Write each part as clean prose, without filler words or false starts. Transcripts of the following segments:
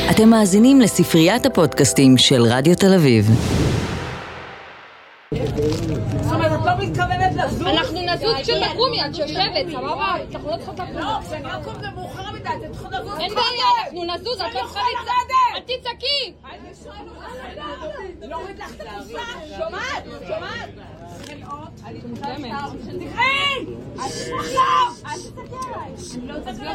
אתם מאזינים לספריית הפודקאסטים של רדיו תל אביב. אנחנו נזוז כשתקום יד שיושבת, סבבה? אנחנו לא צריכות לקום. לא, כשאני אקום זה מאוחר מדי, אתם צריכות לזוז. אין בעיה, אנחנו נזוז, את לא צריכה אל תצעקי. לא רואה לך את הקופסה. שומעת? שומעת? אני תקראי! עכשיו! אל תצעקי עליי. אני לא תצעקי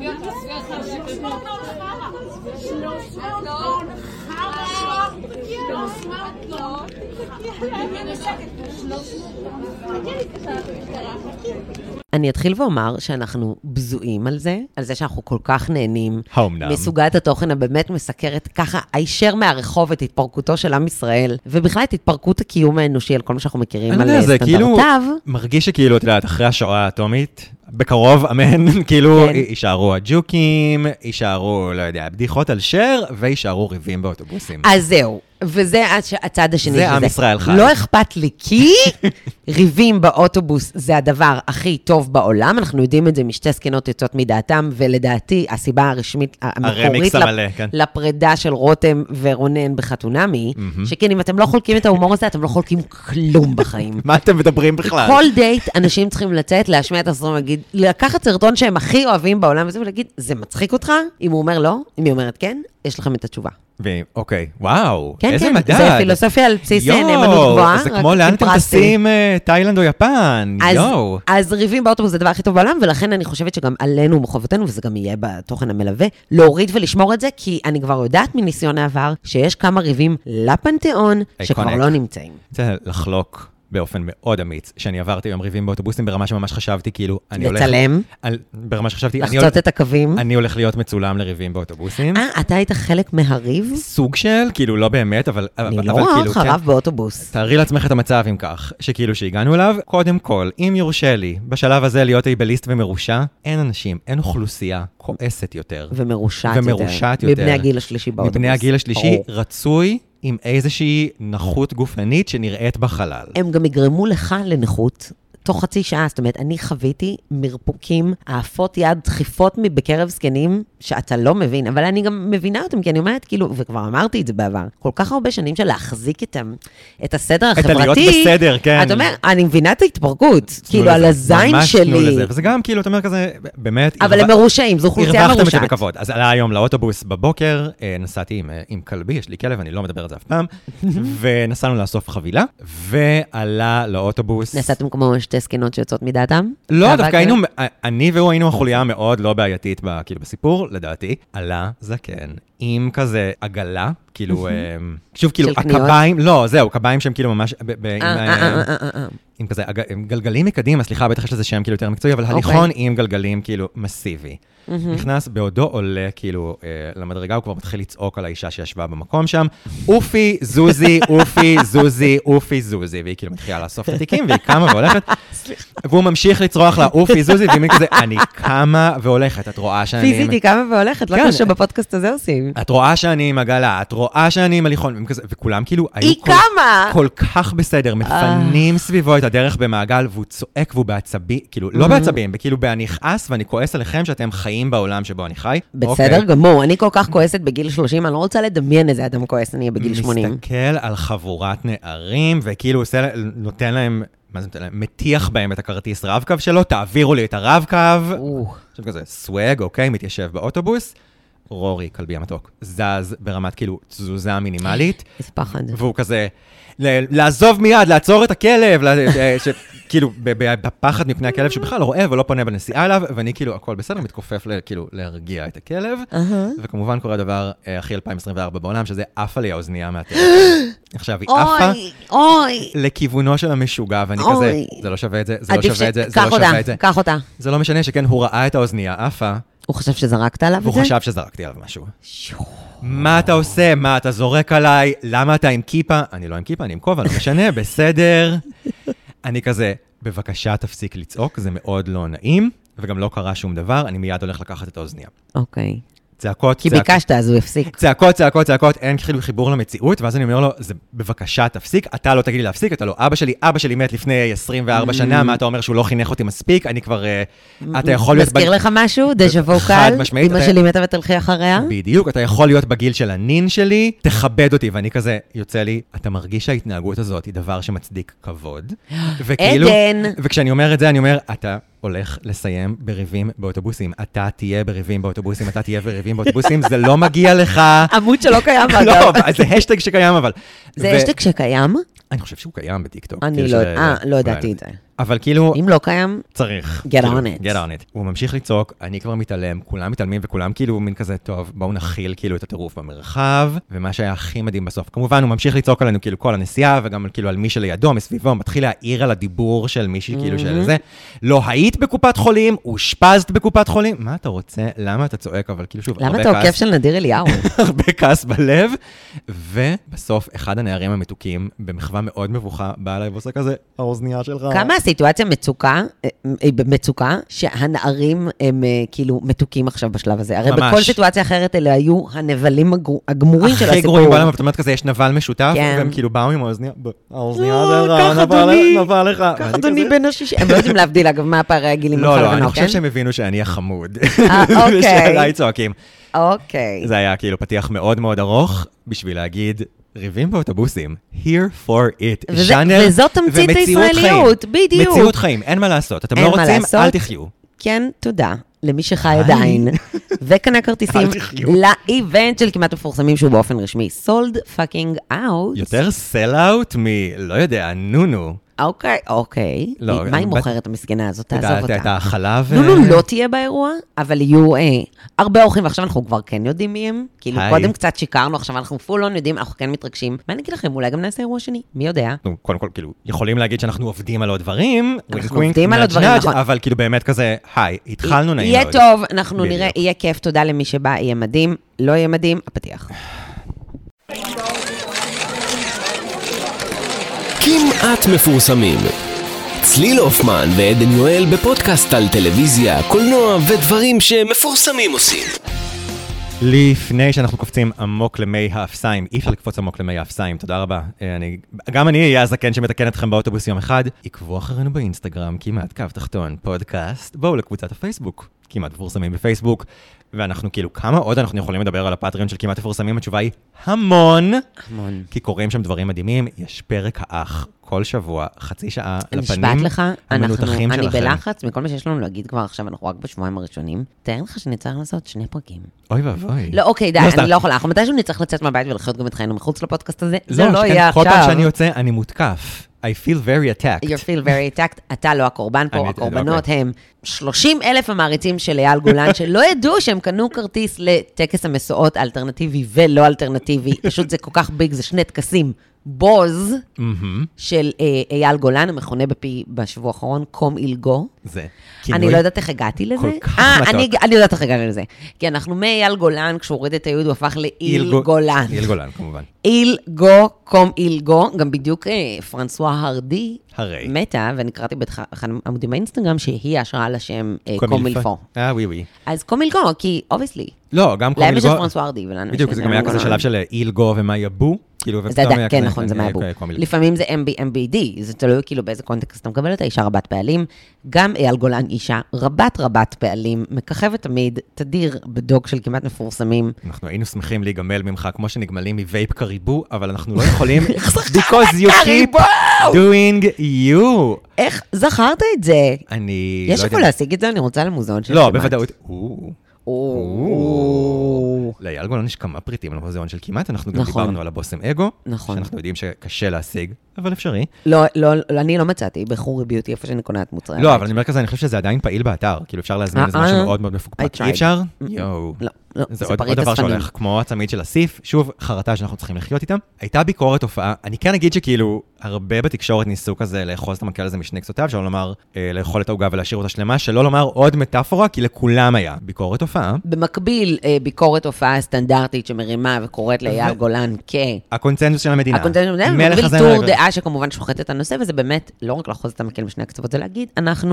אני אתחיל ואומר שאנחנו בזויים על זה שאנחנו כל כך נהנים האומנם. מסוגת התוכן הבאמת מסקרת ככה, הישר מהרחוב את התפרקותו של עם ישראל, ובכלל את התפרקות הקיום האנושי על כל מה שאנחנו מכירים על סטנדרטיו. מרגיש שכאילו, את יודעת, אחרי השואה האטומית, בקרוב, אמן, כאילו, יישארו הג'וקים, יישארו, לא יודע, בדיחות על שר, ויישארו ריבים באוטובוסים. אז זהו. וזה הצד השני. זה עם ישראל חי. לא אכפת לי, כי ריבים באוטובוס זה הדבר הכי טוב בעולם. אנחנו יודעים את זה משתי זקנות יוצאות מדעתם, ולדעתי הסיבה הרשמית, המקורית לפרידה של רותם ורונן בחתונמי, שכן אם אתם לא חולקים את ההומור הזה, אתם לא חולקים כלום בחיים. מה אתם מדברים בכלל? כל דייט אנשים צריכים לצאת, להשמיע את הסרטון, להגיד, לקחת סרטון שהם הכי אוהבים בעולם הזה, ולהגיד, זה מצחיק אותך? אם הוא אומר לא, אם היא אומרת כן, יש לכם את התשובה. אוקיי, וואו, כן, איזה כן, מדד. זה פילוסופיה על בסיס נאמנות גבוהה. זה כמו לאן אתם טסים תאילנד או יפן, יואו. אז ריבים באוטובוס זה הדבר הכי טוב בעולם, ולכן אני חושבת שגם עלינו מחובתנו, וזה גם יהיה בתוכן המלווה, להוריד ולשמור את זה, כי אני כבר יודעת מניסיון העבר, שיש כמה ריבים לפנתיאון, שכבר לא נמצאים. זה לחלוק באופן מאוד אמיץ, שאני עברתי עם ריבים באוטובוסים ברמה שממש חשבתי, כאילו, אני הולך... לצלם? ברמה שחשבתי... לחצות את הקווים? אני הולך להיות מצולם לריבים באוטובוסים. אתה היית חלק מהריב? סוג של, כאילו, לא באמת, אבל... אני לא רואה אותך רב באוטובוס. תארי לעצמך את המצב עם כך, שכאילו שהגענו אליו, קודם כל, אם יורשה לי, בשלב הזה להיות אייבליסט ומרושע, אין אנשים, אין אוכלוסייה כועסת יותר. ומרושעת יותר. מבני הגיל השלישי באוטובוס. מבני הגיל השלישי רצוי עם איזושהי נכות גופנית שנראית בחלל. הם גם יגרמו לך לנכות תוך חצי שעה, זאת אומרת, אני חוויתי מרפוקים, העפות יד, דחיפות בקרב זקנים, שאתה לא מבין, אבל אני גם מבינה אותם, כי אני אומרת, כאילו, וכבר אמרתי את זה בעבר, כל כך הרבה שנים של להחזיק את הסדר החברתי. את להיות בסדר, כן. אתה אומר, אני מבינה את ההתפרקות, כאילו, על הזין שלי. וזה גם, כאילו, אתה אומר כזה, באמת... אבל הם מרושעים, זו אוכלוסייה מרושעת. הרווחתם את זה בכבוד. אז עלה היום לאוטובוס בבוקר, נסעתי עם כלבי, יש לי כלב, אני לא מדבר על זה אף פעם, ונסענו לאסוף חבילה, ועלה לאוטובוס. נסעתם כמו שתי זקנות שיוצאות מדעתם? לא, דווקא היינו, אני והוא היינו החוליה מאוד לא בעייתית, כאילו בסיפור, לדעתי, עלה זקן עם כזה עגלה, כאילו, שוב, כאילו, הקביים, לא, זהו, קביים שהם כאילו ממש, עם כזה, גלגלים מקדימה, סליחה, בטח יש לזה שם כאילו יותר מקצועי, אבל הליכון עם גלגלים כאילו מסיבי. נכנס בעודו עולה כאילו למדרגה, הוא כבר מתחיל לצעוק על האישה שישבה במקום שם, אופי, זוזי, אופי, זוזי, אופי, זוזי, והיא כאילו מתחילה לאסוף את התיקים, והיא קמה והולכת, והוא ממשיך לצרוח לה, אופי, זוזי, והיא כזה, אני קמה והולכת, את רואה שאני... פיזית היא קמה והולכת, לא כמו שבפודקאסט הזה עושים. את רואה שאני עם עגלה, את רואה שאני עם הליכון, וכולם כאילו היו כל כך בסדר, מפנים סביבו את הדרך במעגל, והוא צועק והוא בעצבים, כאילו, לא בעצבים, כאילו בהנכעס, ואני כועס עליכם שאתם חיים בעולם שבו אני חי. בסדר גמור, אני כל כך כועסת בגיל 30, אני לא רוצה לדמיין איזה אדם כועס, אני אהיה בגיל 80. מסתכל על חבורת נערים, וכאילו נותן להם, מה זה נותן להם? מטיח בהם את הכרטיס רב-קו שלו, תעבירו לי את הרב-קו. עכשיו כזה, סווג, אוקיי, מתיישב באוטובוס, רורי, כלבי המתוק, זז ברמת כאילו תזוזה מינימלית. איזה פחד. והוא כזה, לעזוב מיד, לעצור את הכלב, כאילו בפחד מפני הכלב שבכלל לא רואה ולא פונה בנסיעה אליו, ואני כאילו הכל בסדר, מתכופף כאילו להרגיע את הכלב, וכמובן קורה דבר הכי 2024 בעולם, שזה עפה לי האוזנייה מהטלפון. עכשיו היא עפה לכיוונו של המשוגע, ואני כזה, זה לא שווה את זה, זה לא שווה את זה, זה לא שווה את זה. קח אותה. זה לא משנה שכן, הוא ראה את האוזנייה, עפה. הוא חשב שזרקת עליו את זה? הוא חשב שזרקתי עליו משהו. מה אתה עושה? מה אתה זורק עליי? למה אתה עם כיפה? אני לא עם כיפה, אני עם כובע, לא משנה, בסדר. אני כזה, בבקשה תפסיק לצעוק, זה מאוד לא נעים, וגם לא קרה שום דבר, אני מיד הולך לקחת את האוזניה. אוקיי. צעקות. כי ביקשת, אז הוא הפסיק. צעקות, אין חיבור למציאות, ואז אני אומר לו, זה בבקשה תפסיק, אתה לא תגיד לי להפסיק, אתה לא אבא שלי מת לפני 24 שנה, מה אתה אומר שהוא לא חינך אותי מספיק, אני כבר, אתה יכול להיות... מזכיר לך משהו? דז'ה וו קל? אמא שלי מתה ותלכי אחריה? בדיוק, אתה יכול להיות בגיל של הנין שלי, תכבד אותי, ואני כזה, יוצא לי, אתה מרגיש שההתנהגות הזאת היא דבר שמצדיק כבוד. עדן. וכשאני אומר את זה, אני אומר, אתה הולך לסיים בריבים באוטובוסים. אתה תהיה בריבים באוטובוסים, זה לא מגיע לך. עמוד שלא קיים, אגב. לא, זה השטג שקיים, אבל... זה השטג שקיים? אני חושב שהוא קיים בטיקטוק. אני לא ידעתי את זה. אבל כאילו... אם לא קיים, צריך. get on it. הוא ממשיך לצעוק, אני כבר מתעלם, כולם מתעלמים וכולם כאילו מין כזה, טוב, בואו נכיל כאילו את הטירוף במרחב, ומה שהיה הכי מדהים בסוף. כמובן, הוא ממשיך לצעוק עלינו כאילו כל הנסיעה, וגם כאילו על מי שלידו, מסביבו, מתחיל להעיר על הדיבור של מישהי כאילו של זה. לא היית בקופת חולים, אושפזת בקופת חולים. מה אתה רוצה? למה אתה צועק? אבל כאילו שוב, למה אתה עוקף של נדיר אליהו? הרבה כעס בלב, ובסוף אחד הנערים המתוקים במחווה מאוד מבוכה, בא אליי ועושה כזה, האוזנייה שלך. כמה הסיטואציה במצוקה, שהנערים הם כאילו מתוקים עכשיו בשלב הזה. הרי בכל סיטואציה אחרת אלה היו הנבלים הגמורים של הסיפור. הכי גרועים בעולם, אבל זאת אומרת כזה, יש נבל משותף, והם כאילו באו עם האוזנייה נבל לך. ככה אדוני בן השישי. הם לא יודעים להבדיל, אגב, מה הפערי הגילים ממך לא, לבנו, אני חושב שהם הבינו שאני החמוד. אוקיי. ושעליי צועקים. אוקיי. זה היה כאילו פתיח מאוד מאוד ארוך, בשביל להגיד... ריבים באוטובוסים, here for it, ז'אנר וזאת תמצית הישראליות, בדיוק. מציאות חיים, אין מה לעשות. אתם לא רוצים, אל תחיו. כן, תודה. למי שחי עדיין, וקנה כרטיסים לאיבנט של כמעט מפורסמים שהוא באופן רשמי. sold fucking out. יותר sell out לא יודע, נונו. אוקיי. מה היא מוכרת המסגנה הזאת? תעזוב אותה. את החלב... נונו לא תהיה באירוע, אבל יהיו הרבה אורחים, ועכשיו אנחנו כבר כן יודעים מי הם. כאילו קודם קצת שיקרנו, עכשיו אנחנו פולון יודעים, אנחנו כן מתרגשים. מה אני אגיד לכם? אולי גם נעשה אירוע שני. מי יודע? קודם כל, כאילו, יכולים להגיד שאנחנו עובדים על עוד דברים. אנחנו עובדים על עוד דברים, נכון. אבל כאילו באמת כזה, היי, התחלנו נעים יהיה טוב, אנחנו נראה, יהיה כיף, תודה למי שבא, יהיה מדהים, לא יהיה מדהים, הפתיח. כמעט מפורסמים. צליל הופמן ועדן יואל בפודקאסט על טלוויזיה, קולנוע ודברים שמפורסמים עושים. לפני שאנחנו קופצים עמוק למי האפסיים, אי אפשר לקפוץ עמוק למי האפסיים, תודה רבה. גם אני אהיה הזקן שמתקן אתכם באוטובוס יום אחד. עקבו אחרינו באינסטגרם, כמעט קו תחתון, פודקאסט. בואו לקבוצת הפייסבוק, כמעט מפורסמים בפייסבוק. ואנחנו כאילו, כמה עוד אנחנו יכולים לדבר על הפטריון של כמעט מפורסמים? התשובה היא המון. המון. כי קוראים שם דברים מדהימים. יש פרק האח כל שבוע, חצי שעה לפנים המנותחים שלכם. אני בלחץ, מכל מה שיש לנו להגיד כבר עכשיו, אנחנו רק בשבועיים הראשונים. תאר לך שנצטרך לעשות 2 פרקים. אוי ואבוי. לא, אוקיי, די, אני לא יכולה. אנחנו מתישהו נצטרך לצאת מהבית ולחיות גם את חיינו מחוץ לפודקאסט הזה. זה לא יהיה עכשיו. כל פעם שאני יוצא, אני מותקף. I feel very attacked. You feel very attacked. אתה לא הקורבן פה, הקורבנות הם 30,000 המעריצים של אייל גולן, שלא ידעו שהם קנו כרטיס לטקס המסועות האלטרנטיבי ולא אלטרנטיבי. פשוט זה כל כך ביג, זה 2 טקסים. בוז של אייל גולן, המכונה בפי בשבוע האחרון, קום אילגו. זה. אני לא יודעת איך הגעתי לזה. כל כך מתוק. אני יודעת איך הגעתי לזה. כי אנחנו מאייל גולן, כשהוא הוריד את היוד, הוא הפך לאיל גולן. איל גולן, כמובן. אילגו, קום אילגו, גם בדיוק פרנסואה הרדי מתה, ואני קראתי באחד העמודים באינסטגרם, שהיא השראה לשם קום אילפו. ווי. אז קום אילגו, כי, obviously. לא, גם קום אילגו. להם יש פרנסואה הרדי, ולנו יש... בדיוק, זה גם היה כזה שלב של אילגו ומה יבו. כן, נכון, זה מהבו. לפעמים זה MBD, זה תלוי כאילו באיזה קונטקסט אתה מקבל את האישה רבת פעלים. גם אייל גולן אישה רבת פעלים, מככבת תמיד, תדיר בדוג של כמעט מפורסמים. אנחנו היינו שמחים להיגמל ממך, כמו שנגמלים מווייפ קריבו, אבל אנחנו לא יכולים, because you keep doing you. איך זכרת את זה? אני... יש איפה להשיג את זה? אני רוצה למוזיאון של לא, כמעט. בוודאות. לאייל גולן יש כמה פריטים על המוזיאון של כמעט, אנחנו גם דיברנו על הבוסם אגו, שאנחנו יודעים שקשה להשיג, אבל אפשרי. לא, אני לא מצאתי בחורי ביוטי, איפה שאני קונה את מוצרי. לא, אבל אני אומר כזה, אני חושב שזה עדיין פעיל באתר, כאילו אפשר להזמין איזה משהו מאוד מאוד מפוקפק. אי אפשר? יואו. זה עוד דבר שהולך, כמו הצמיד של הסיף, שוב, חרטה שאנחנו צריכים לחיות איתם. הייתה ביקורת הופעה, אני כן אגיד שכאילו, הרבה בתקשורת ניסו כזה לאחוז את המקל הזה משני קצותיו, שלא לומר, לאכול את העוגה ולהשאיר אותה שלמה, שלא לומר עוד מטאפורה, כי לכולם היה ביקורת הופעה. במקביל, ביקורת הופעה סטנדרטית שמרימה וקוראת לאייל גולן הקונצנזוס של המדינה. במקביל טור דעה שכמובן שוחט את הנושא, וזה באמת לא רק לאחוז את המקל משני הקצוות, זה להגיד, אנחנו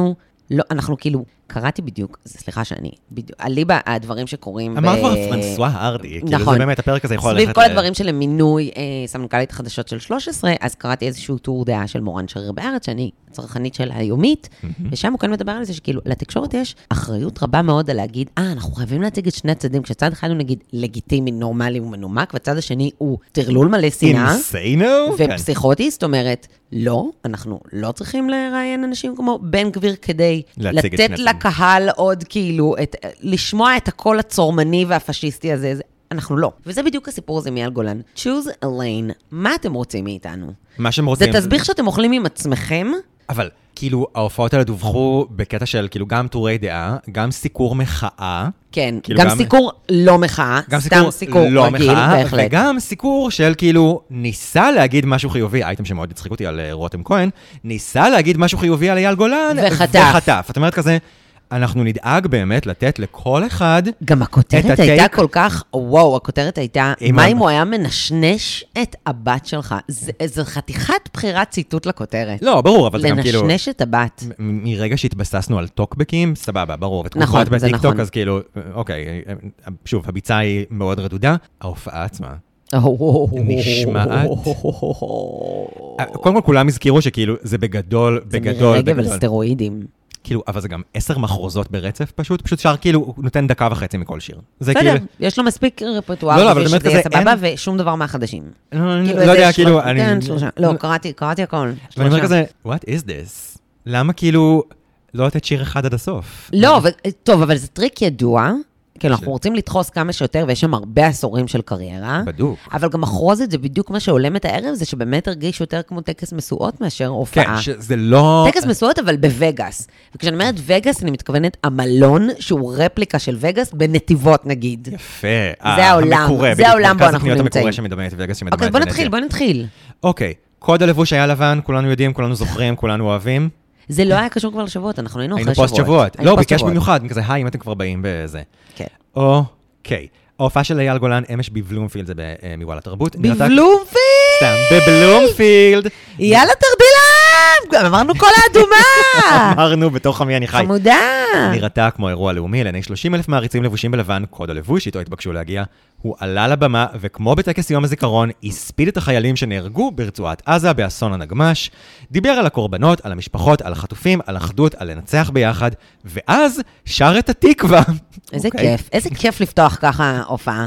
לא, אנחנו כאילו, קראתי בדיוק, סליחה שאני, אליבה הדברים שקורים. אמרת כבר פרנסואה הארדי, כאילו זה באמת, הפרק הזה יכול ללכת... סביב כל הדברים של מינוי סמנכ"לית החדשות של 13, אז קראתי איזשהו טור דעה של מורן שריר בארץ, שאני צרכנית של היומית, ושם הוא כאן מדבר על זה שכאילו, לתקשורת יש אחריות רבה מאוד על להגיד, אנחנו חייבים להציג את שני הצדדים, כשצד אחד הוא נגיד לגיטימי, נורמלי ומנומק, והצד השני הוא טרלול מלא שנאה, ופסיכוטי, זאת אומרת, לא, אנחנו לא צריכים לראיין אנשים כמו בן גביר כדי לתת לקהל עוד כאילו, לשמוע את הקול הצורמני והפשיסטי הזה, אנחנו לא. וזה בדיוק הסיפור הזה מאייל גולן. Choose a lane. מה אתם רוצים מאיתנו? מה שהם רוצים. זה תסביך שאתם אוכלים עם עצמכם? אבל כאילו ההופעות האלה דווחו בקטע של כאילו גם טורי דעה, גם סיקור מחאה. כן, גם סיקור לא מחאה, סתם סיקור רגיל, בהחלט. וגם סיקור של כאילו ניסה להגיד משהו חיובי, אייטם שמאוד הצחיק אותי על רותם כהן, ניסה להגיד משהו חיובי על אייל גולן, וחטף. את אומרת כזה, אנחנו נדאג באמת לתת לכל אחד... גם הכותרת הייתה כל כך, וואו, הכותרת הייתה, מה אם הוא היה מנשנש את הבת שלך? זה חתיכת בחירת ציטוט לכותרת. לא, ברור, אבל זה גם כאילו... לנשנש את הבת. מרגע שהתבססנו על טוקבקים, סבבה, ברור. נכון, זה נכון. אז כאילו, אוקיי, שוב, הביצה היא מאוד רדודה, ההופעה עצמה. נשמעת. קודם כל כולם הזכירו שכאילו זה בגדול, זה מירי רגב על סטרואידים. כאילו, אבל זה גם 10 מחרוזות ברצף פשוט שר כאילו, הוא נותן 1.5 דקות מכל שיר. בסדר, יש לו מספיק רפרטואר, שזה יהיה סבבה, ושום דבר מהחדשים. לא יודע, כאילו, לא, קראתי הכל. ואני אומר כזה, what is this? למה כאילו לא לתת שיר אחד עד הסוף? לא, טוב, אבל זה טריק ידוע, כי אנחנו רוצים לדחוס כמה שיותר, ויש שם הרבה עשורים של קריירה. בדוק. אבל גם מחרוזת, זה בדיוק מה שעולם את הערב, זה שבאמת הרגיש יותר כמו טקס מסועות מאשר הופעה. כן, שזה לא... טקס מסועות, אבל בווגאס. וכשאני אומרת וגאס, אני מתכוונת המלון, שהוא רפליקה של וגאס, בנתיבות נגיד. יפה. זה העולם, זה העולם בו אנחנו נמצאים. המקורה שמדמה את וגאס, שמדמה את ונתיב. בוא נתחיל. אוקיי, קוד הלבוש היה לבן, כולנו יודעים, כולנו זוכרים, כולנו אוהבים. זה לא היה קשור כבר לשבועות, אנחנו היינו אחרי שבועות. היינו פוסט שבועות. לא, ביקש במיוחד, כזה, היי, אם אתם כבר באים בזה. כן. אוקיי. ההופעה של אייל גולן, אמש בבלומפילד, זה מוואלה תרבות. בבלומפילד! סתם, בבלומפילד! יאללה תרבילם! אמרנו כל האדומה! אמרנו, בתוך עמי אני חי. חמודה! נראתה כמו אירוע לאומי, לעיני 30,000 מעריצים לבושים בלבן, קוד הלבוש, איתו התבקשו להגיע. הוא עלה לבמה, וכמו בטקס יום הזיכרון, הספיד את החיילים שנהרגו ברצועת עזה באסון הנגמש, דיבר על הקורבנות, על המשפחות, על החטופים, על אחדות, על לנצח ביחד, ואז שר את התקווה. איזה כיף, איזה כיף לפתוח ככה הופעה.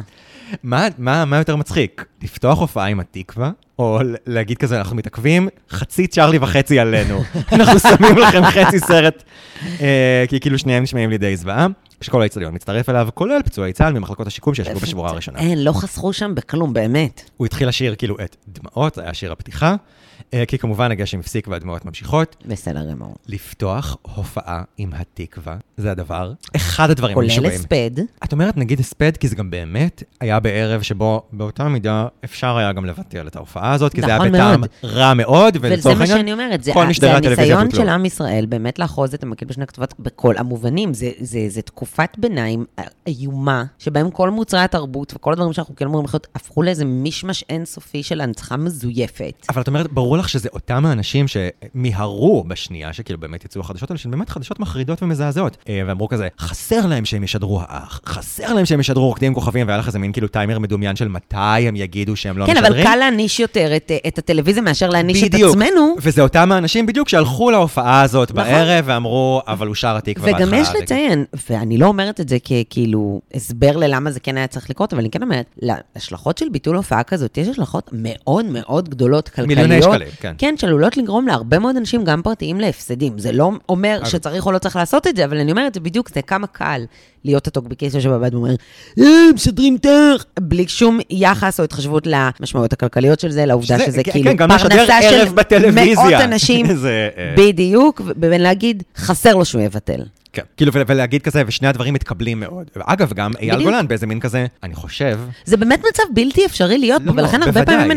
מה יותר מצחיק? לפתוח הופעה עם התקווה, או להגיד כזה, אנחנו מתעכבים, חצי צ'רלי וחצי עלינו. אנחנו שמים לכם חצי סרט, כי כאילו שניהם נשמעים לידי זוועה. שכל האצטדיון מצטרף אליו, כולל פצועי צה"ל ממחלקות השיקום שישבו בשבורה הראשונה. אין, לא חסכו שם בכלום, באמת. הוא התחיל לשיר כאילו את דמעות, זה היה שיר הפתיחה, כי כמובן הגשם הפסיק והדמעות ממשיכות. בסדר גמור. לפתוח הופעה עם התקווה, זה הדבר, אחד הדברים המשוגעים. כולל הספד. את אומרת נגיד הספד, כי זה גם באמת היה בערב שבו באותה מידה אפשר היה גם לבטל את ההופעה הזאת, כי זה היה בטעם רע מאוד, וזה מה שאני אומרת, זה הניסיון של עם ישראל, באמת לאחוז את המקל בשני הכתובות בכל המובנים, זה תקופת ביניים איומה, שבהם כל מוצרי התרבות וכל הדברים שאנחנו כן אומרים לחיות, הפכו לאיזה מישמש אינסופי של הנצחה מזויפת. אבל את אומרת, ברור לך שזה אותם האנשים שמיהרו בשנייה, שכאילו באמת יצאו החדשות האלה, שהן באמת חדשות מחרידות ומזעזעות. ואמרו כזה, חסר להם שהם ישדרו האח, חסר להם שהם ישדרו רוקדים כוכבים, והיה לך איזה מין כאילו טיימר מדומיין של מתי הם יגידו שהם לא משדרים. כן, אבל קל להניש יותר את הטלוויזיה מאשר להניש את עצמנו. וזה אותם האנשים בדיוק שהלכו להופעה הזאת בערב ואמרו, אבל הוא שר התקווה בהתחלה. וגם יש לציין, ואני לא אומרת את זה כאילו הסבר ללמה זה כן היה צריך לקרות, אבל אני כן אומרת, להשלכות של ביטול הופעה כזאת, יש השלכות מאוד מאוד גדולות כלכליות. מיליוני שקלים, כן. כן, שעלולות לגרום להרבה מאוד אנשים גם פרטיים להפסדים. זה לא אומר שצריך או לא צריך לעשות את זה, אבל אני אומרת, זה בדיוק, זה כמה קל להיות הטוקבקיסט שבבד ואומר, משדרים תך, בלי שום יחס או התחשבות למשמעויות הכלכליות של זה, לעובדה שזה כאילו פרנסה של מאות אנשים, בדיוק, ובין להגיד, חסר לו שהוא יבטל. כן, כאילו, ולהגיד כזה, ושני הדברים מתקבלים מאוד. אגב, גם אייל גולן באיזה מין כזה, אני חושב... זה באמת מצב בלתי אפשרי להיות בו, ולכן הרבה פעמים אני אומרת,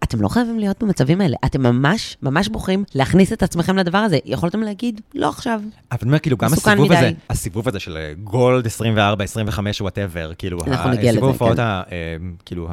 אתם לא חייבים להיות במצבים האלה. אתם ממש, ממש בוחרים להכניס את עצמכם לדבר הזה. יכולתם להגיד, לא עכשיו. אבל אני אומר, כאילו, גם הסיבוב הזה של גולד 24, 25, whatever, כאילו, הסיבוב הופעות, כאילו,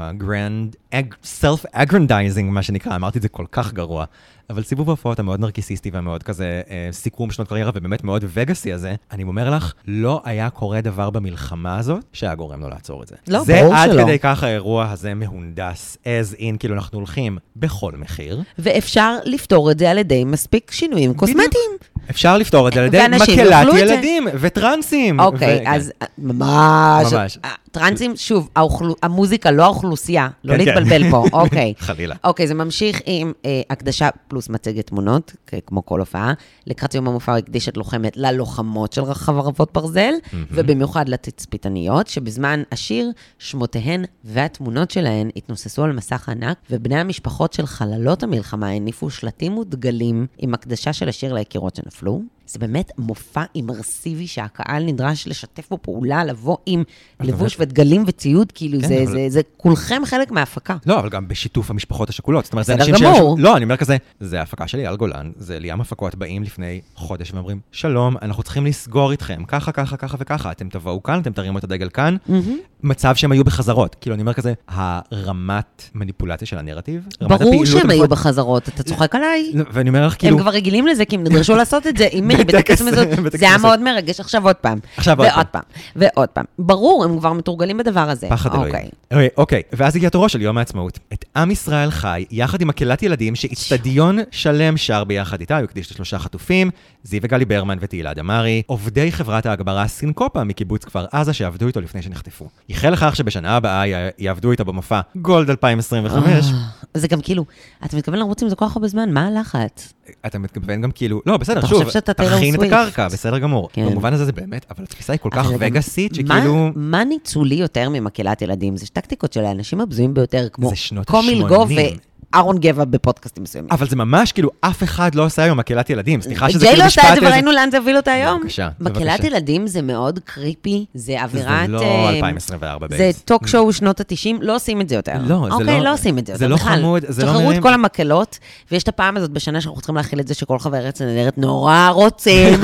self-aggrandizing, מה שנקרא, אמרתי את זה כל כך גרוע. אבל סיבוב ההופעות המאוד נרקיסיסטי והמאוד כזה סיכום שנות קריירה ובאמת מאוד וגאסי הזה, אני אומר לך, לא היה קורה דבר במלחמה הזאת שהיה גורם לו לעצור את זה. לא, ברור שלא. זה עד שלא. כדי כך האירוע הזה מהונדס, as in, כאילו אנחנו הולכים בכל מחיר. ואפשר לפתור את זה על ידי מספיק שינויים קוסמטיים. אפשר לפתור את זה על ידי מקהלת ילדים וטרנסים. אוקיי, אז ממש. טרנסים, שוב, המוזיקה לא האוכלוסייה, לא להתבלבל פה, אוקיי. חלילה. אוקיי, זה ממשיך עם הקדשה פלוס מצגת תמונות, כמו כל הופעה. לקראת יום המופע הקדישת לוחמת ללוחמות של חרבות ברזל, ובמיוחד לתצפיתניות, שבזמן השיר, שמותיהן והתמונות שלהן התנוססו על מסך ענק, ובני המשפחות של חללות המלחמה הניפו שלטים ודגלים עם הקדשה של השיר להיקירות שנפלו. זה באמת מופע אימרסיבי שהקהל נדרש לשתף בו פעולה, לבוא עם לבוש ודגלים וציוד, כאילו זה כולכם חלק מההפקה. לא, אבל גם בשיתוף המשפחות השכולות. זאת אומרת, זה אנשים גמור. לא, אני אומר כזה, זה ההפקה שלי, אייל גולן, זה ליאם הפקות באים לפני חודש ואומרים, שלום, אנחנו צריכים לסגור איתכם, ככה, ככה, ככה וככה, אתם תבואו כאן, אתם תרימו את הדגל כאן, מצב שהם היו בחזרות. כאילו, אני אומר כזה, הרמת מניפולציה של הנרטיב, ברור שהם היו בחזרות, אתה צוחק עליי. ואני אומר לך, כאילו... הם כבר רגילים לזה, כי הם נדרשו לעשות את זה עם מירי בטקס מזאת. זה היה מאוד מרגש, עכשיו עוד פעם. ועוד פעם. ועוד פעם. ברור, הם כבר מתורגלים בדבר הזה. פחד אלוהים. אוקיי, ואז הגיע תורו של יום העצמאות. את עם ישראל חי, יחד עם מקהלת ילדים, שאצטדיון שלם שר ביחד איתה, הוא הקדיש ל3 חטופים, זיו וגלי ברמן ותהילה דמרי, עובדי חברת ההגברה סינקופה מקיבוץ כפר עזה שעבדו איתו לפני שנחטפו. ייחל לכך שבשנה הבאה יעבדו איתו במופע גולד 2025. זה גם כאילו, אתה מתכוון לרוץ עם זה כל כך הרבה זמן, מה הלחץ? אתה מתכוון גם כאילו, לא, בסדר, שוב, תכין את הקרקע, בסדר גמור. במובן הזה זה באמת, אבל התפיסה היא כל כך וגסית, שכאילו... מה ניצולי יותר ממקהלת ילדים? זה טקטיקות של האנשים הבזויים ביותר, כמו קומיל גוב אהרון גבע בפודקאסטים מסוימים. אבל זה ממש כאילו, אף אחד לא עושה היום מקהלת ילדים. סליחה שזה כאילו משפט... ג'יי לא עושה את זה וראינו לאן זה הביא לו אותה היום. בבקשה. מקהלת ילדים זה מאוד קריפי, זה אווירת... זה לא 2024 זה טוק שואו שנות ה-90, לא עושים את זה יותר. לא, זה לא... אוקיי, לא עוסים את זה יותר. זה לא חמוד, זה לא שחררו נראים... את כל המקהלות, ויש את הפעם הזאת בשנה שאנחנו צריכים להכיל את זה שכל חבר ארץ נהדרת נורא רוצים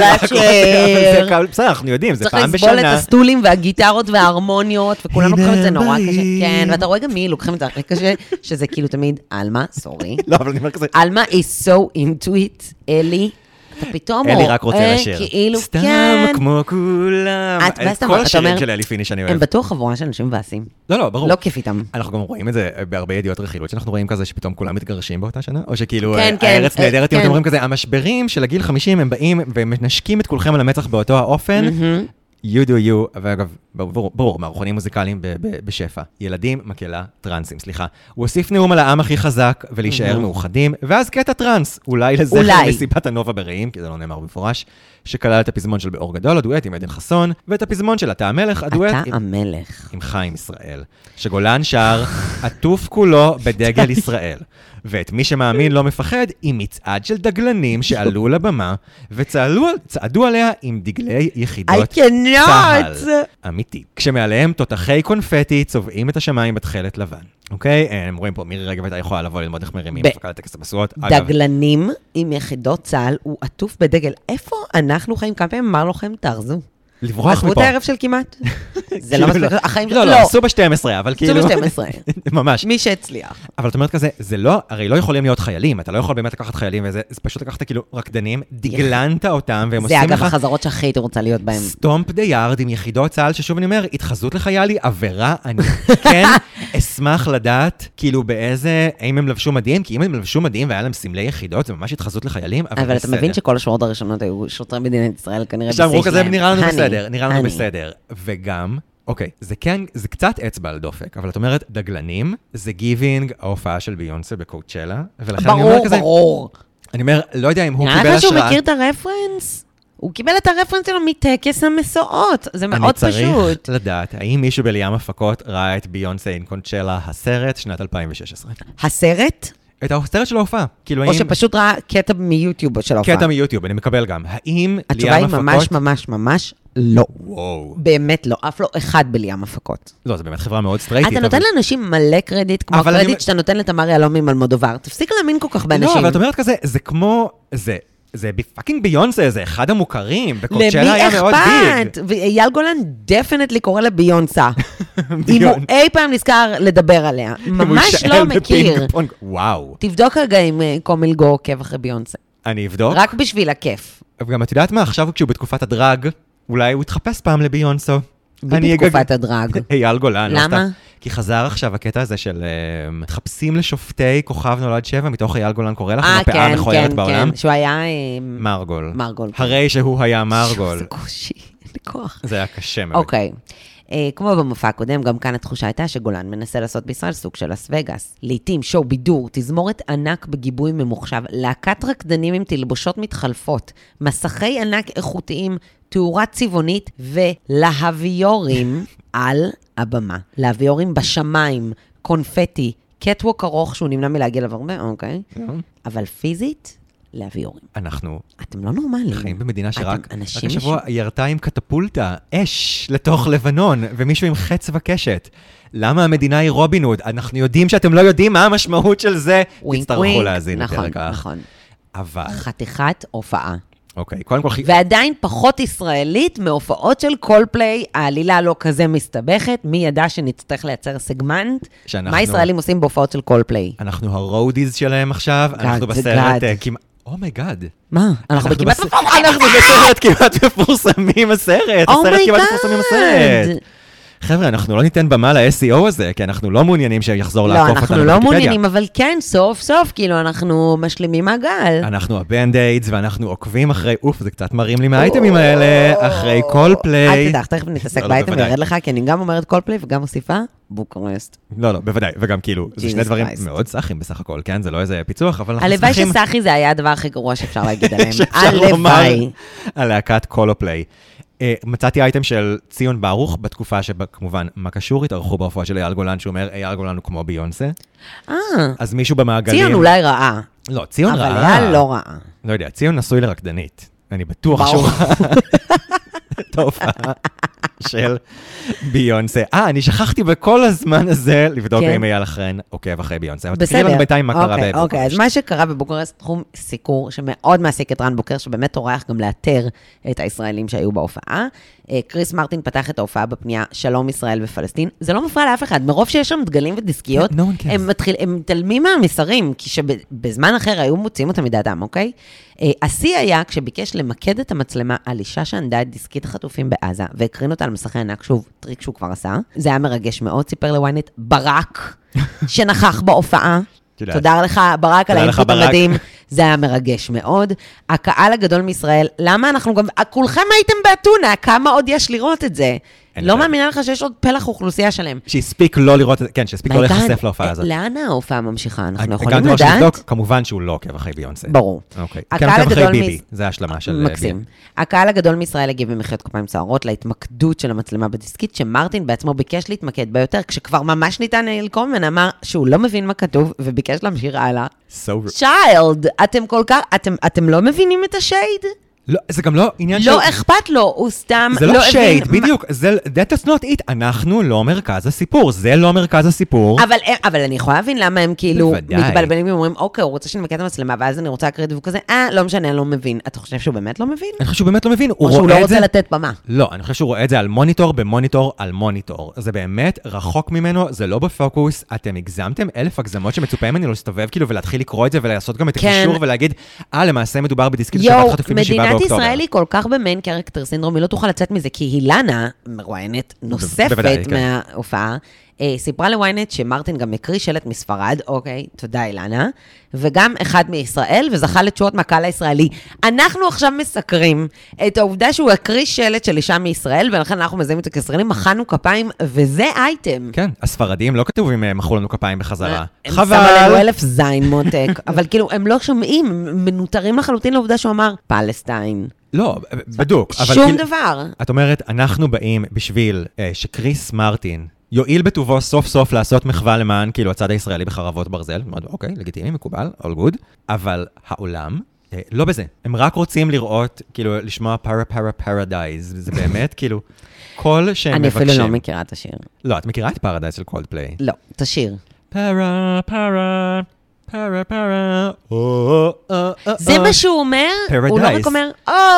לאשר. בסדר, אנחנו יודעים, זה פעם צריך לסבול בשנה. את הסטולים והגיטרות וההרמוניות, וכולם לוקחים את זה נורא קשה. כן, ואתה רואה גם מי לוקחים את זה הכי קשה, שזה כאילו תמיד, אלמה, סורי. לא, אבל אני אומר כזה... אלמה is so into it, אלי. אתה פתאום אלי רק רוצה לשיר. כאילו, סתם כן. כמו כולם. את כל השירים של אלי פיניש אני אוהב. הם בטוח חבורה של אנשים מבאסים. לא, ברור. לא כיף איתם. אנחנו גם רואים את זה בהרבה ידיעות רכילות, שאנחנו רואים כזה שפתאום כולם מתגרשים באותה שנה, או שכאילו הארץ נהדרת, אם אתם אומרים כזה, המשברים של הגיל 50 הם באים ומנשקים את כולכם על המצח באותו האופן, you do you, ואגב, ברור, מערכונים מוזיקליים בשפע. ילדים, מקהלה, טרנסים, סליחה. הוא הוסיף נאום על העם הכי חזק ולהישאר מאוחדים, ואז קטע טרנס, אולי לזכר מסיבת הנובה ברעים, כי זה לא נאמר במפורש, שכלל את הפזמון של באור גדול, הדואט עם עדן חסון, ואת הפזמון של אתה המלך, הדואט עם חיים ישראל. שגולן שר, עטוף כולו בדגל ישראל. ואת מי שמאמין לא מפחד, עם מצעד של דגלנים שעלו לבמה, וצעדו עליה עם דגלי יחידות צהל. אמיתי. כשמעליהם תותחי קונפטי צובעים את השמיים בתכלת לבן. אוקיי? הם רואים פה, מירי רגב הייתה יכולה לבוא ללמוד איך מרימים, הפקה לטקס המשואות. דגלנים עם יחידות צהל, הוא עטוף בדגל. איפה אנחנו חיים? כמה פעמים אמר לכם, תרזו. לברוח מפה. עזבו את הערב של כמעט. זה לא מספיק, החיים שלו. לא, עשו ב-12, אבל כאילו... עשו ב-12. ממש. מי שהצליח. אבל את אומרת כזה, זה לא, הרי לא יכולים להיות חיילים, אתה לא יכול באמת לקחת חיילים, וזה פשוט לקחת כאילו רקדנים, דגלנת אותם, והם עושים לך... זה אגב החזרות שהכי הייתי רוצה להיות בהם. סטומפ דה יארד עם יחידות צהל, ששוב אני אומר, התחזות לחיילי, עבירה, אני כן אשמח לדעת, כאילו באיזה, האם הם לבשו מדים, כי אם הם לבשו מדים והיה להם סמלי יחידות, זה ממש התחזות לחיילים, אבל אתה מבין שכל השורות הראשונות היו שוטרי מדינת ישראל, כנראה שאמרו כזה, נראה לנו בסדר. וגם, אוקיי, זה קצת אצבע על דופק, אבל את אומרת, דגלנים, זה גיבינג ההופעה של ביונסה בקואוצ'לה, ולכן אני אומר כזה... ברור. אני אומר, לא יודע אם הוא קיבל נראה השראה... שהוא מכיר את הרפרנס? הוא קיבל את הרפרנס שלו מטקס המסועות, זה מאוד פשוט. אני צריך לדעת, האם מישהו בליאם הפקות ראה את ביונסה עם קואוצ'לה, הסרט, שנת 2016? הסרט? את הסרט של ההופעה. או שפשוט ראה קטע מיוטיוב של ההופעה. קטע מיוטיוב, אני מקבל גם. האם התשובה היא ממש ממש ממש לא. וואו. באמת לא, אף לא אחד בלים הפקות. לא, זה באמת חברה מאוד סטרייטית. אתה נותן לאנשים מלא קרדיט, כמו הקרדיט שאתה נותן לתמר יהלומי ממולדובר. תפסיק להאמין כל כך באנשים. לא, אבל את אומרת כזה, זה כמו, זה פאקינג ביונסה, זה אחד המוכרים, וקוצ'לה היה מאוד ביג. ואייל גולן דפנטלי קורא לביונסה. אם הוא אי פעם נזכר לדבר עליה. ממש לא מכיר. וואו. תבדוק רגע אם קומילגו עוקב אחרי ביונסה. אני אבדוק. רק בשביל הכיף. וגם את יודעת מה, עכשיו כשהוא בתקופת הדרג, אולי הוא יתחפש פעם לביונסו. בתקופת הדרג. אייל גולן. למה? כי חזר עכשיו הקטע הזה של מתחפשים לשופטי כוכב נולד 7, מתוך אייל גולן קורא לך, מפאה מכוערת בעולם. כן, שהוא היה... מרגול. מרגול. הרי שהוא היה מרגול. זה קושי, אין לי כוח. זה היה קשה מאוד. אוקיי. כמו במופע הקודם, גם כאן התחושה הייתה שגולן מנסה לעשות בישראל סוג של לס וגאס. לעתים שואו בידור, תזמורת ענק בגיבוי ממוחשב, להקת רקדנים עם תלבושות מתחלפות, מסכי ענק איכותיים, תאורה צבעונית ולהביורים על הבמה. להביורים בשמיים, קונפטי, קטווק ארוך שהוא נמנע מלהגיע לב הרבה, אוקיי. אבל פיזית, להביורים. אנחנו... אתם לא נורמלים. חיים במדינה שרק השבוע ירתה עם קטפולטה, אש לתוך לבנון, ומישהו עם חץ וקשת. למה המדינה היא רובין הוד? אנחנו יודעים שאתם לא יודעים מה המשמעות של זה. תצטרכו להזין את זה. נכון. אבל... חתיכת הופעה. אוקיי, קודם כל... ועדיין פחות ישראלית מהופעות של קולפליי, העלילה לא כזה מסתבכת, מי ידע שנצטרך לייצר סגמנט? מה ישראלים עושים בהופעות של קולפליי? אנחנו הרודיז שלהם עכשיו, אנחנו בסרט כמעט... אומייגאד. מה? אנחנו בסרט כמעט מפורסמים הסרט. הסרט כמעט מפורסמים הסרט. חבר'ה, אנחנו לא ניתן במה ל-SEO הזה, כי אנחנו לא מעוניינים שיחזור לעקוף אותנו בוויקיפדיה. לא, אנחנו לא מעוניינים, אבל כן, סוף סוף, כאילו, אנחנו משלימים מעגל. אנחנו הבנד-איידס, ואנחנו עוקבים אחרי, זה קצת מרים לי מהאייטמים האלה, אחרי קולפליי. אל תדע, תכף נתעסק באייטם וירד לך, כי אני גם אומרת קולפליי וגם מוסיפה בוקרשט. לא, בוודאי, וגם כאילו, זה שני דברים מאוד סחים בסך הכל, כן? זה לא איזה פיצוח, אבל אנחנו הלוואי שסחי זה היה הדבר הכי גרוע שאפשר להגיד עליהם. הלוואי. הלהקת קולפליי. מצאתי אייטם של ציון ברוך, בתקופה שבה, כמובן, מה קשור, התארחו בהופעה של אייל גולן, שאומר, אייל גולן הוא כמו ביונסה. אז מישהו במעגלים... ציון אולי רעה. לא, ציון רעה. אבל אייל לא רעה. לא יודע, ציון נשוי לרקדנית. אני בטוח שהוא... תופעה של ביונסה. אני שכחתי בכל הזמן הזה לבדוק אם אייל אחריין עוקב אחרי ביונסה. אבל תקראי לנו בינתיים מה קרה בבוקרשט. אוקיי, אז מה שקרה בבוקרשט, תחום סיקור שמאוד מעסיק את רן בוקר, שבאמת טורח גם לאתר את הישראלים שהיו בהופעה. קריס מרטין פתח את ההופעה בפנייה שלום ישראל ופלסטין. זה לא מפריע לאף אחד. מרוב שיש שם דגלים ודיסקיות, הם מתעלמים מהמסרים, כי שבזמן אחר היו מוצאים אותם מדעתם, אוקיי? השיא היה כשביקש למקד את המצלמה על אישה שענדה את דיסקית החטופים בעזה, והקרין אותה על מסכי ענק, שוב, טריק שהוא כבר עשה. זה היה מרגש מאוד, סיפר לוויינט, ברק, שנכח בהופעה. תודה לך, ברק, על האינפוט המדהים. זה היה מרגש מאוד. הקהל הגדול מישראל, למה אנחנו גם... כולכם הייתם באתונה, כמה עוד יש לראות את זה? לא מאמינה לך שיש עוד פלח אוכלוסייה שלהם. שהספיק לא לראות, כן, שהספיק לא לחשף להופעה הזאת. לאן ההופעה ממשיכה? אנחנו יכולים לדעת? כמובן שהוא לא עוקב אחרי ביונסה. ברור. כן, עוקב אחרי ביבי, זה השלמה של... מקסים. הקהל הגדול מישראל הגיב במחיאות כפיים סוערות להתמקדות של המצלמה בדיסקית, שמרטין בעצמו ביקש להתמקד ביותר, כשכבר ממש ניתן ללקום, אמר שהוא לא מבין מה כתוב, וביקש להמשיך הלאה. צ'יילד, אתם לא מבינים את השייד? לא, זה גם לא עניין של... לא אכפת לו, הוא סתם... זה לא שייד, בדיוק. That is not it. אנחנו לא מרכז הסיפור. זה לא מרכז הסיפור. אבל אני יכולה להבין למה הם כאילו מתבלבלים ואומרים, אוקיי, הוא רוצה שנמקד את המצלמה, ואז אני רוצה להקריא והוא כזה, לא משנה, אני לא מבין. אתה חושב שהוא באמת לא מבין? אני חושב שהוא באמת לא מבין. או שהוא לא רוצה לתת במה. לא, אני חושב שהוא רואה את זה על מוניטור, במוניטור, על מוניטור. זה באמת רחוק ממנו, זה לא בפוקוס. אתם הגזמתם 1000 הגזמות שמצופה ממני להסתובב כאילו ולהתחיל לקרוא את זה ולעשות גם את הקישור ולהגיד, למעשה מדובר בדיסקית שבת חטופים ב7 באוקטובר. ישראל היא כל כך במיין קרקטר סינדרום, היא לא תוכל לצאת מזה, כי אילנה, מרואיינת נוספת מההופעה, סיפרה לוויינט שמרטין גם מקריא שלט מספרד, אוקיי, תודה אילנה, וגם אחד מישראל, וזכה לתשואות מהקהל הישראלי. אנחנו עכשיו מסקרים את העובדה שהוא הקריא שלט של אישה מישראל, ולכן אנחנו מזהים אותו כישראלים, מחאנו כפיים, וזה אייטם. כן, הספרדים לא כתוב אם מחאו לנו כפיים בחזרה. הם שמו לנו 1000 זין מותק, אבל כאילו הם לא שומעים, מנותרים לחלוטין לעובדה שהוא אמר, פלסטיין. לא, בדוק. שום דבר. את אומרת, אנחנו באים בשביל שקריס מרטין יועיל בטובו סוף סוף לעשות מחווה למען כאילו הצד הישראלי בחרבות ברזל. אוקיי, לגיטימי, מקובל, all good. אבל העולם לא בזה. הם רק רוצים לראות, כאילו, לשמוע פרדייז. זה באמת, כאילו, כל שהם מבקשים. אני אפילו לא מכירה את השיר. לא, את מכירה את פרדייז של קולדפליי? לא, את השיר. פרה. זה מה שהוא אומר? הוא לא רק אומר,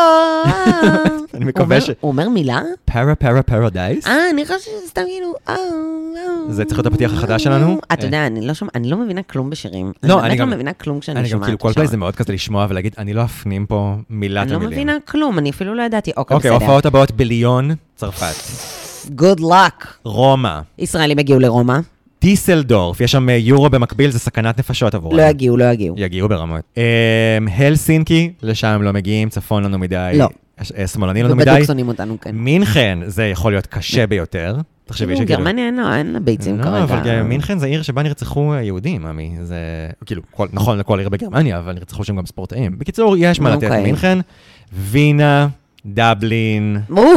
אני מקווה ש... הוא אומר מילה? פרדייז? אני חושב שזה סתם כאילו, זה צריך להיות הפתיח החדש שלנו? אתה יודע, אני לא מבינה כלום בשירים. לא, אני גם לא מבינה כלום כשאני שומעת. אני גם כאילו קולדפליי זה מאוד כזה לשמוע ולהגיד, אני לא אפנים פה מילת המילים. אני לא מבינה כלום, אני אפילו לא ידעתי. אוקיי, בסדר. הופעות הבאות בליון, צרפת. Good luck. רומא. ישראלים הגיעו לרומא. דיסלדורף, יש שם יורו במקביל, זה סכנת נפשות עבורם. לא יגיעו. יגיעו ברמות. הלסינקי, לשם הם לא מגיעים, צפון לנו מדי. לא. שמאלני לנו מדי. ובדוק שונאים אותנו, כן. מינכן, זה יכול להיות קשה ביותר. תחשבי שכאילו... גרמניה אין לה ביצים כרגע. לא, אבל מינכן זה עיר שבה נרצחו יהודים, עמי. זה, כאילו, נכון לכל עיר בגרמניה, אבל נרצחו שם גם ספורטאים. בקיצור, יש מה לתת מינכן, וינה, דבלין,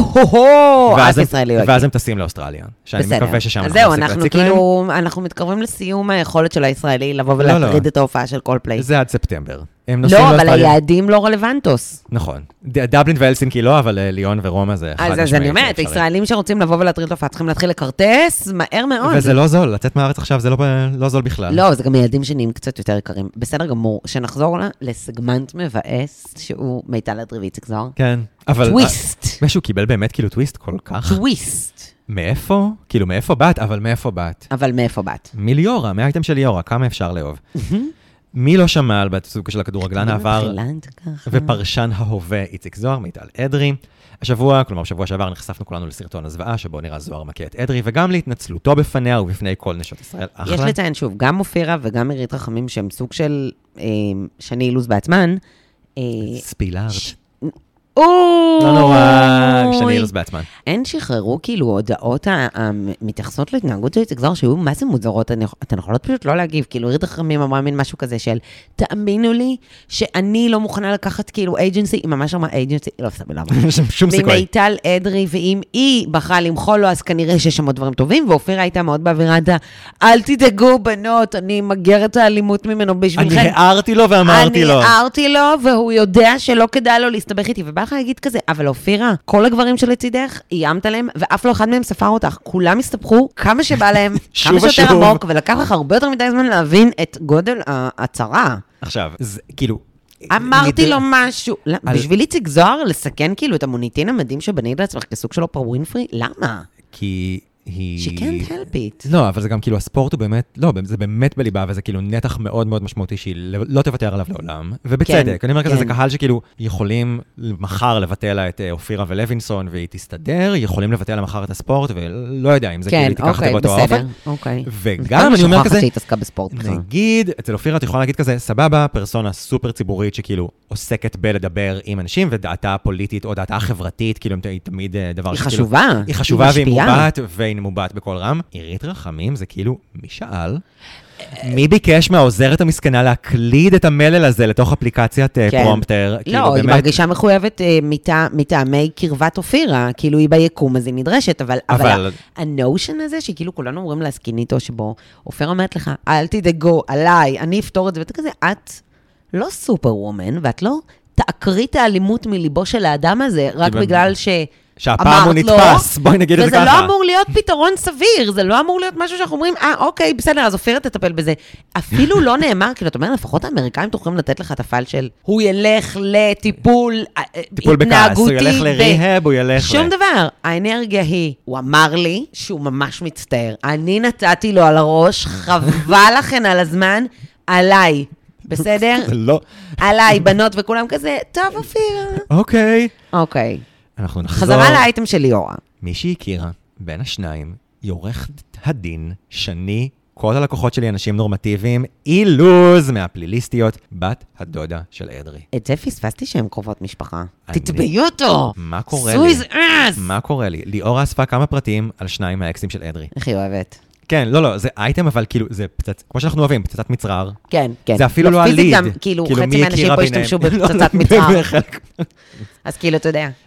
ואז הם טסים לאוסטרליה, שאני מקווה ששם אנחנו זהו, אנחנו כאילו, אנחנו מתקרבים לסיום היכולת של הישראלי לבוא ולהטריד את ההופעה של קולדפליי. זה עד ספטמבר. לא, אבל היעדים לא רלוונטוס. נכון. דבלין ואלסינקי לא, אבל ליון ורומא זה חד משמעית. אז אני אומרת, הישראלים שרוצים לבוא ולהטריד את ההופעה, צריכים להתחיל לקרטס מהר מאוד. וזה לא זול, לצאת מהארץ עכשיו זה לא זול בכלל. לא, זה גם ילדים שנהיים קצת יותר יקרים. בסדר גמור, שנחזור לסגמנט מבאס, שהוא מיטל אדריביצ'יק זוהר. כן, אבל... טוויסט. משהו קיבל באמת כאילו טוויסט כל כך. טוויסט. מאיפה? כאילו מאיפה באת, אבל מאיפה באת? אבל מאיפה באת? מליורה, מהאייטם של ליורה, כמה אפשר לאהוב. מי לא שמע על בסוג של הכדורגלן העבר, ופרשן ההווה איציק זוהר, מיטל אדרי. השבוע, כלומר בשבוע שעבר, נחשפנו כולנו לסרטון הזוועה, שבו נראה זוהר מכה את אדרי, וגם להתנצלותו בפניה ובפני כל נשות ישראל. יש לציין שוב, גם אופירה וגם עירית רחמים, שהם סוג של שני אילוז בעצמן. ספילארד. לא נורא, שאני אילוס בעצמן. הן שחררו כאילו הודעות המתייחסות להתנהגות של איציק זוהר, שהיו מה זה מוזרות, אתן יכולות פשוט לא להגיב, כאילו עירית רחמים אמרה מין משהו כזה של, תאמינו לי שאני לא מוכנה לקחת כאילו אייג'נסי, היא ממש אמרה אייג'נסי, לא סתם לא אמרה. שום סיכוי. ממיטל אדרי, ואם היא בחרה למחול לו, אז כנראה שיש שם עוד דברים טובים, ואופירה הייתה מאוד באווירה, אל תדאגו בנות, אני מגר את האלימות ממנו בשבילכם. אני הערתי לו ואמרתי לו. אני הערתי לו, והוא יודע שלא כדאי לו להסתבך איתי, ובא לך להגיד כזה, אבל אופירה, כל הגברים שלצידך, איימת להם, ואף לא אחד מהם ספר אותך. כולם הסתבכו כמה שבא להם, כמה שיותר עמוק, ולקח לך הרבה יותר מדי זמן להבין את גודל הצרה. עכשיו, זה כאילו... אמרתי לו משהו. בשביל איציק זוהר, לסכן כאילו את המוניטין המדהים שבנית לעצמך כסוג של אופרה ווינפרי, למה? כי... She can't help it. לא, אבל זה גם כאילו, הספורט הוא באמת, לא, זה באמת בליבה, וזה כאילו נתח מאוד מאוד משמעותי שהיא לא תוותר עליו לעולם, ובצדק. אני אומר כזה, זה קהל שכאילו יכולים מחר לבטל לה את אופירה ולוינסון, והיא תסתדר, יכולים לבטל לה מחר את הספורט, ולא יודע אם זה כאילו תיקח את זה באותו אופן. וגם אני אומר כזה, נגיד, אצל אופירה את יכולה להגיד כזה, סבבה, פרסונה סופר ציבורית שכאילו עוסקת בלדבר עם אנשים, ודעתה פוליטית או דעתה חברתית, כאילו היא תמיד דבר שכאילו... היא חשובה והיא מובעת, והיא מובעת בכל רם. עירית רחמים זה כאילו, מי שאל? מי ביקש מהעוזרת המסכנה להקליד את המלל הזה לתוך אפליקציית פרומפטר? לא, היא מרגישה מחויבת מטעמי קרבת אופירה, כאילו היא ביקום, אז היא נדרשת, אבל הנושן הזה, שכאילו כולנו אומרים להסכין איתו, שבו אופירה אומרת לך, אל תדאגו עליי, אני אפתור את זה, ואתה כזה, את לא סופר וומן, ואת לא תעקרי את האלימות מליבו של האדם הזה, רק בגלל שהפעם הוא נתפס, בואי נגיד את זה ככה. וזה לא אמור להיות פתרון סביר, זה לא אמור להיות משהו שאנחנו אומרים, אוקיי, בסדר, אז אופירה תטפל בזה. אפילו לא נאמר, כאילו, אתה אומר, לפחות האמריקאים תוכלים לתת לך את הפעל של, הוא ילך לטיפול בכעס, הוא ילך לריהב, הוא ילך שום דבר. האנרגיה היא, הוא אמר לי שהוא ממש מצטער. אני נתתי לו על הראש, חבל לכן על הזמן, עליי. בסדר? לא. עליי, בנות וכולם כזה, טוב, אופירה. אוקיי. חזרה לאייטם של ליאורה. מי שהכירה, בין השניים, היא עורכת הדין, שני, כל הלקוחות שלי אנשים נורמטיביים, אילוז מהפליליסטיות, בת הדודה של אדרי. את זה פספסתי שהם קרובות משפחה. תתבעו אותו! מה קורה לי? מה קורה לי? ליאורה אספה כמה פרטים על שניים מהאקסים של אדרי. איך היא אוהבת? כן, לא, זה אייטם, אבל כאילו, זה פצצ... כמו שאנחנו אוהבים, פצצת מצרר. כן. זה אפילו לא הליד. כאילו, חצי מהאנשים פה השתמשו בפצצת מצרר. אז כאילו, אתה יודע.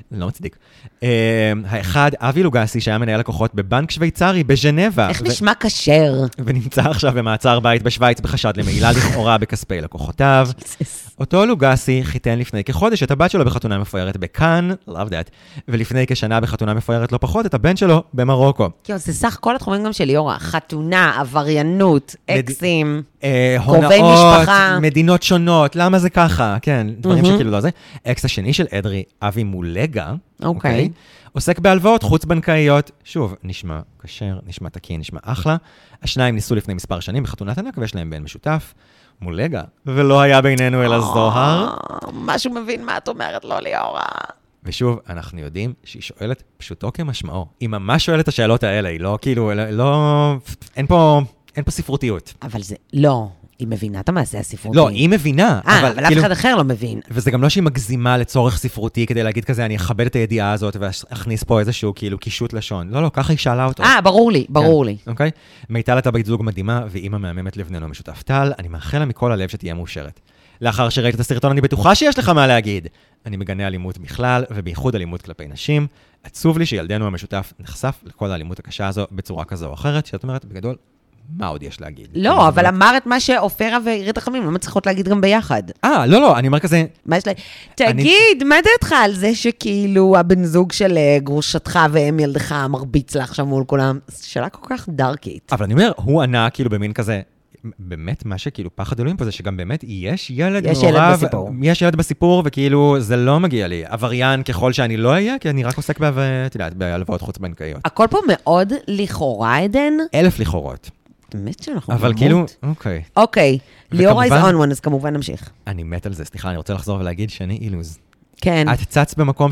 לא מצדיק. האחד, אבי לוגסי, שהיה מנהל לקוחות בבנק שוויצרי בז'נבה. איך נשמע כשר? ונמצא עכשיו במעצר בית בשוויץ בחשד למעילה לכאורה בכספי לקוחותיו. אותו לוגסי חיתן לפני כחודש את הבת שלו בחתונה מפוארת בקאן, love that, ולפני כשנה בחתונה מפוארת לא פחות את הבן שלו במרוקו. כאילו, זה סך כל התחומים גם של ליאורה, חתונה, עבריינות, אקסים, קרובי משפחה. מדינות שונות, למה זה ככה? כן, דברים שכאילו לא זה. אקס השני של אדרי, אבי מולגה, אוקיי? עוסק בהלוואות חוץ-בנקאיות. שוב, נשמע כשר, נשמע תקין, נשמע אחלה. השניים ניסו לפני מספר שנים בחתונת ענק, ויש להם בן משותף, מולגה, ולא היה בינינו אלא זוהר. משהו מבין מה את אומרת לו, ליאורה. ושוב, אנחנו יודעים שהיא שואלת פשוטו כמשמעו. היא ממש שואלת את השאלות האלה, היא לא כאילו, לא, אין פה ספרותיות. אבל זה, לא. היא מבינה את המעשה הספרותי. לא, היא מבינה. אבל אף אחד אחר לא מבין. וזה גם לא שהיא מגזימה לצורך ספרותי, כדי להגיד כזה, אני אכבד את הידיעה הזאת, ואכניס פה איזשהו כאילו קישוט לשון. לא, ככה היא שאלה אותו. ברור לי. אוקיי? מיטל הייתה בת זוג מדהימה, ואימא מהממת לבננו משותף טל. אני מאחל לה מכל הלב שתהיה מאושרת. לאחר שראית את הסרטון, אני בטוחה שיש לך מה להגיד. אני מגנה אלימות בכלל, ובייחוד אלימות כלפי נשים. עצוב לי שילדנו המשותף נחשף לכל האלימות הקשה הזו בצורה כזו או אחרת, שאת אומרת, בגדול, מה עוד יש להגיד? לא, אבל אמר את מה שאופרה ועירית החמים לא מצליחות להגיד גם ביחד. לא, אני אומר כזה... מה יש לה? תגיד, מה דעתך על זה שכאילו הבן זוג של גרושתך והם ילדך מרביץ לה עכשיו מול כולם? שאלה כל כך דארקית. אבל אני אומר, הוא ענה כאילו במין כזה... באמת, מה שכאילו פחד אלוהים פה זה שגם באמת יש ילד מעורב, יש ילד בסיפור, וכאילו זה לא מגיע לי. עבריין ככל שאני לא אהיה, כי אני רק עוסק בהלוואות חוץ-בנקאיות. הכל פה מאוד לכאורה, עדן? 1000 לכאורות. באמת שאנחנו אבל כאילו, אוקיי. ליאורה is on one, אז כמובן נמשיך. אני מת על זה, סליחה, אני רוצה לחזור ולהגיד שאני אילוז. כן. את צץ במקום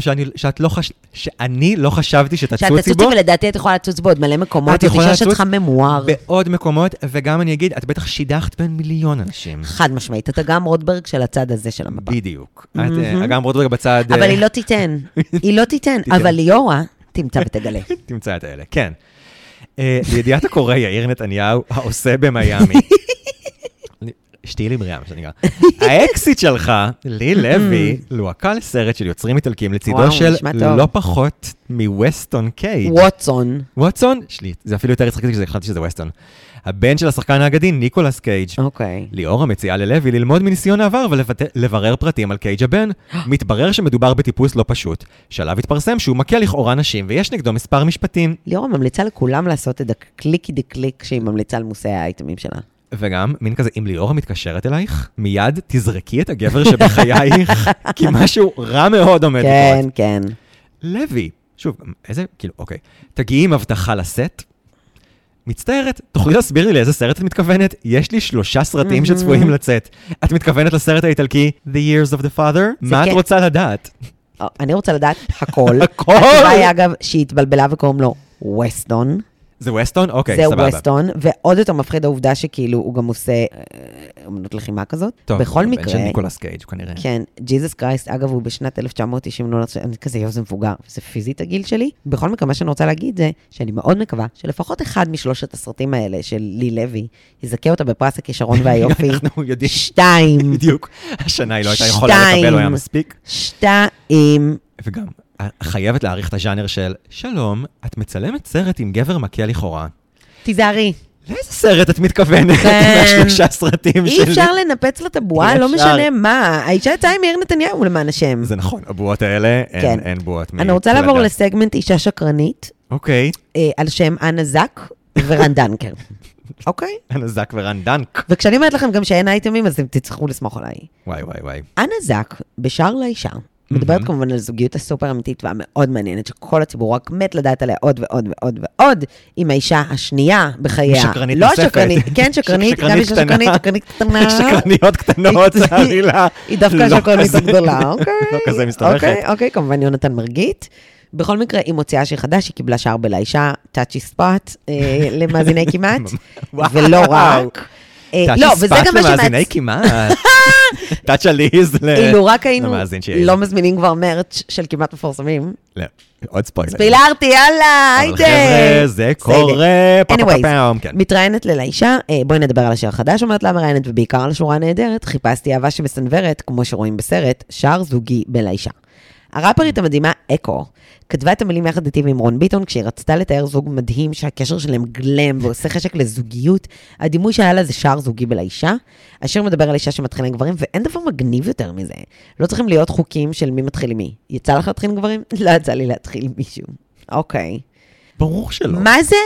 שאני לא חשבתי שתצוצי בו. שאת תצוצי ולדעתי את יכולה לצוץ בו עוד מלא מקומות, את אישה שצריך ממואר. בעוד מקומות, וגם אני אגיד, את בטח שידכת בין מיליון אנשים. חד משמעית, אתה גם רוטברג של הצד הזה של המפה. בדיוק. את גם רוטברג בצד... אבל היא לא תיתן. אבל ליאורה, תמצא ותגלה. תמצא את האלה, כן. לידיעת הקורא יאיר נתניהו, העושה במיימי. שתהי לי בריאה, מה שאני אקרא. האקסיט שלך, לי לוי, לוהקה לסרט של יוצרים איטלקים לצידו של לא פחות מווסטון קייג'. ווטסון? זה אפילו יותר הצחקתי כשחשבתי שזה ווסטון. הבן של השחקן האגדי, ניקולס קייג'. ליאורה מציעה ללוי ללמוד מניסיון העבר ולברר פרטים על קייג' הבן. מתברר שמדובר בטיפוס לא פשוט, שעליו התפרסם שהוא מכה לכאורה נשים, ויש נגדו מספר משפטים. ליאורה ממליצה לכולם לעשות את הקליקי דקליק שהיא ממליצה על מושאי האייטמים שלה. וגם, מין כזה, אם ליאורה מתקשרת אלייך, מיד תזרקי את הגבר שבחייך, כי משהו רע מאוד עומד לקרות. כן. לוי, שוב, איזה, כאילו, אוקיי, תגיעי עם הבטחה לסט, מצטערת, תוכלי להסביר לי לאיזה סרט את מתכוונת? יש לי 3 סרטים שצפויים לצאת. את מתכוונת לסרט האיטלקי, The Years of the Father? מה את רוצה לדעת? אני רוצה לדעת הכל. התשובה היא, אגב, שהיא התבלבלה וקוראים לו ווסטון. זה ווסטון? אוקיי, סבבה. זה ווסטון, ועוד יותר מפחיד העובדה שכאילו הוא גם עושה אמנות לחימה כזאת. טוב, בכל מקרה... בן של ניקולס קייג' כנראה. כן, ג'יזוס קרייסט, אגב, הוא בשנת 1990, אני כזה יוזם מבוגר, זה פיזית הגיל שלי. בכל מקרה, מה שאני רוצה להגיד זה, שאני מאוד מקווה שלפחות אחד משלושת הסרטים האלה של לי לוי, יזכה אותה בפרס הכישרון והיופי. אנחנו יודעים. 2. בדיוק. השנה היא לא הייתה יכולה לקבל, לא היה מספיק. 2. וגם... חייבת להעריך את הז'אנר של שלום, את מצלמת סרט עם גבר מכה לכאורה. תיזהרי. לאיזה סרט את מתכוונת? מה3 סרטים שלי? אי אפשר לנפץ לה את הבועה, לא משנה מה. האישה יצאה עם יאיר נתניהו למען השם. זה נכון, הבועות האלה, אין בועות. אני רוצה לעבור לסגמנט אישה שקרנית. אוקיי. על שם אנה זק ורן דנקר. אוקיי? אנה זק ורן דנק. וכשאני אומרת לכם גם שאין אייטמים, אז אתם תצטרכו לסמוך עליי. וואי. אנה זק, בשער לאישה, מדברת כמובן על זוגיות הסופר אמיתית והמאוד מעניינת, שכל הציבור רק מת לדעת עליה עוד ועוד ועוד ועוד, עם האישה השנייה בחייה. שקרנית לא נוספת. שקרנית, כן שקרנית, גם אישה שקרנית קטנה. שקרניות קטנות, צערי לה. היא דווקא שקרנית הגדולה, אוקיי. לא כזה מסתבכת. אוקיי, כמובן יונתן מרגית. בכל מקרה, היא מוציאה שיר חדש, היא קיבלה שער בלאישה, טאצ'י ספוט, למאזיני כמעט, ולא רק. לא, וזה גם מה למאזיני כמעט. טאצ' אליז אילו רק היינו לא מזמינים כבר מרץ' של כמעט מפורסמים. לא, עוד ספוילר. ספילרתי, יאללה, היידה. חבר'ה, זה קורה. anyways, מתראיינת ללאישה, בואי נדבר על השיר החדש, אומרת לה מראיינת, ובעיקר על השורה הנהדרת, חיפשתי אהבה שמסנברת, כמו שרואים בסרט, שער זוגי בלאישה. הראפרית המדהימה אקו, כתבה את המילים יחד איתי עם רון ביטון, כשהיא רצתה לתאר זוג מדהים שהקשר שלהם גלם ועושה חשק לזוגיות, הדימוי שהיה לה זה שער זוגי בלאישה, השיר מדבר על אישה שמתחילה עם גברים, ואין דבר מגניב יותר מזה. לא צריכים להיות חוקים של מי מתחיל עם מי. יצא לך להתחיל עם גברים? לא יצא לי להתחיל עם מישהו. אוקיי. ברור שלא. מה זה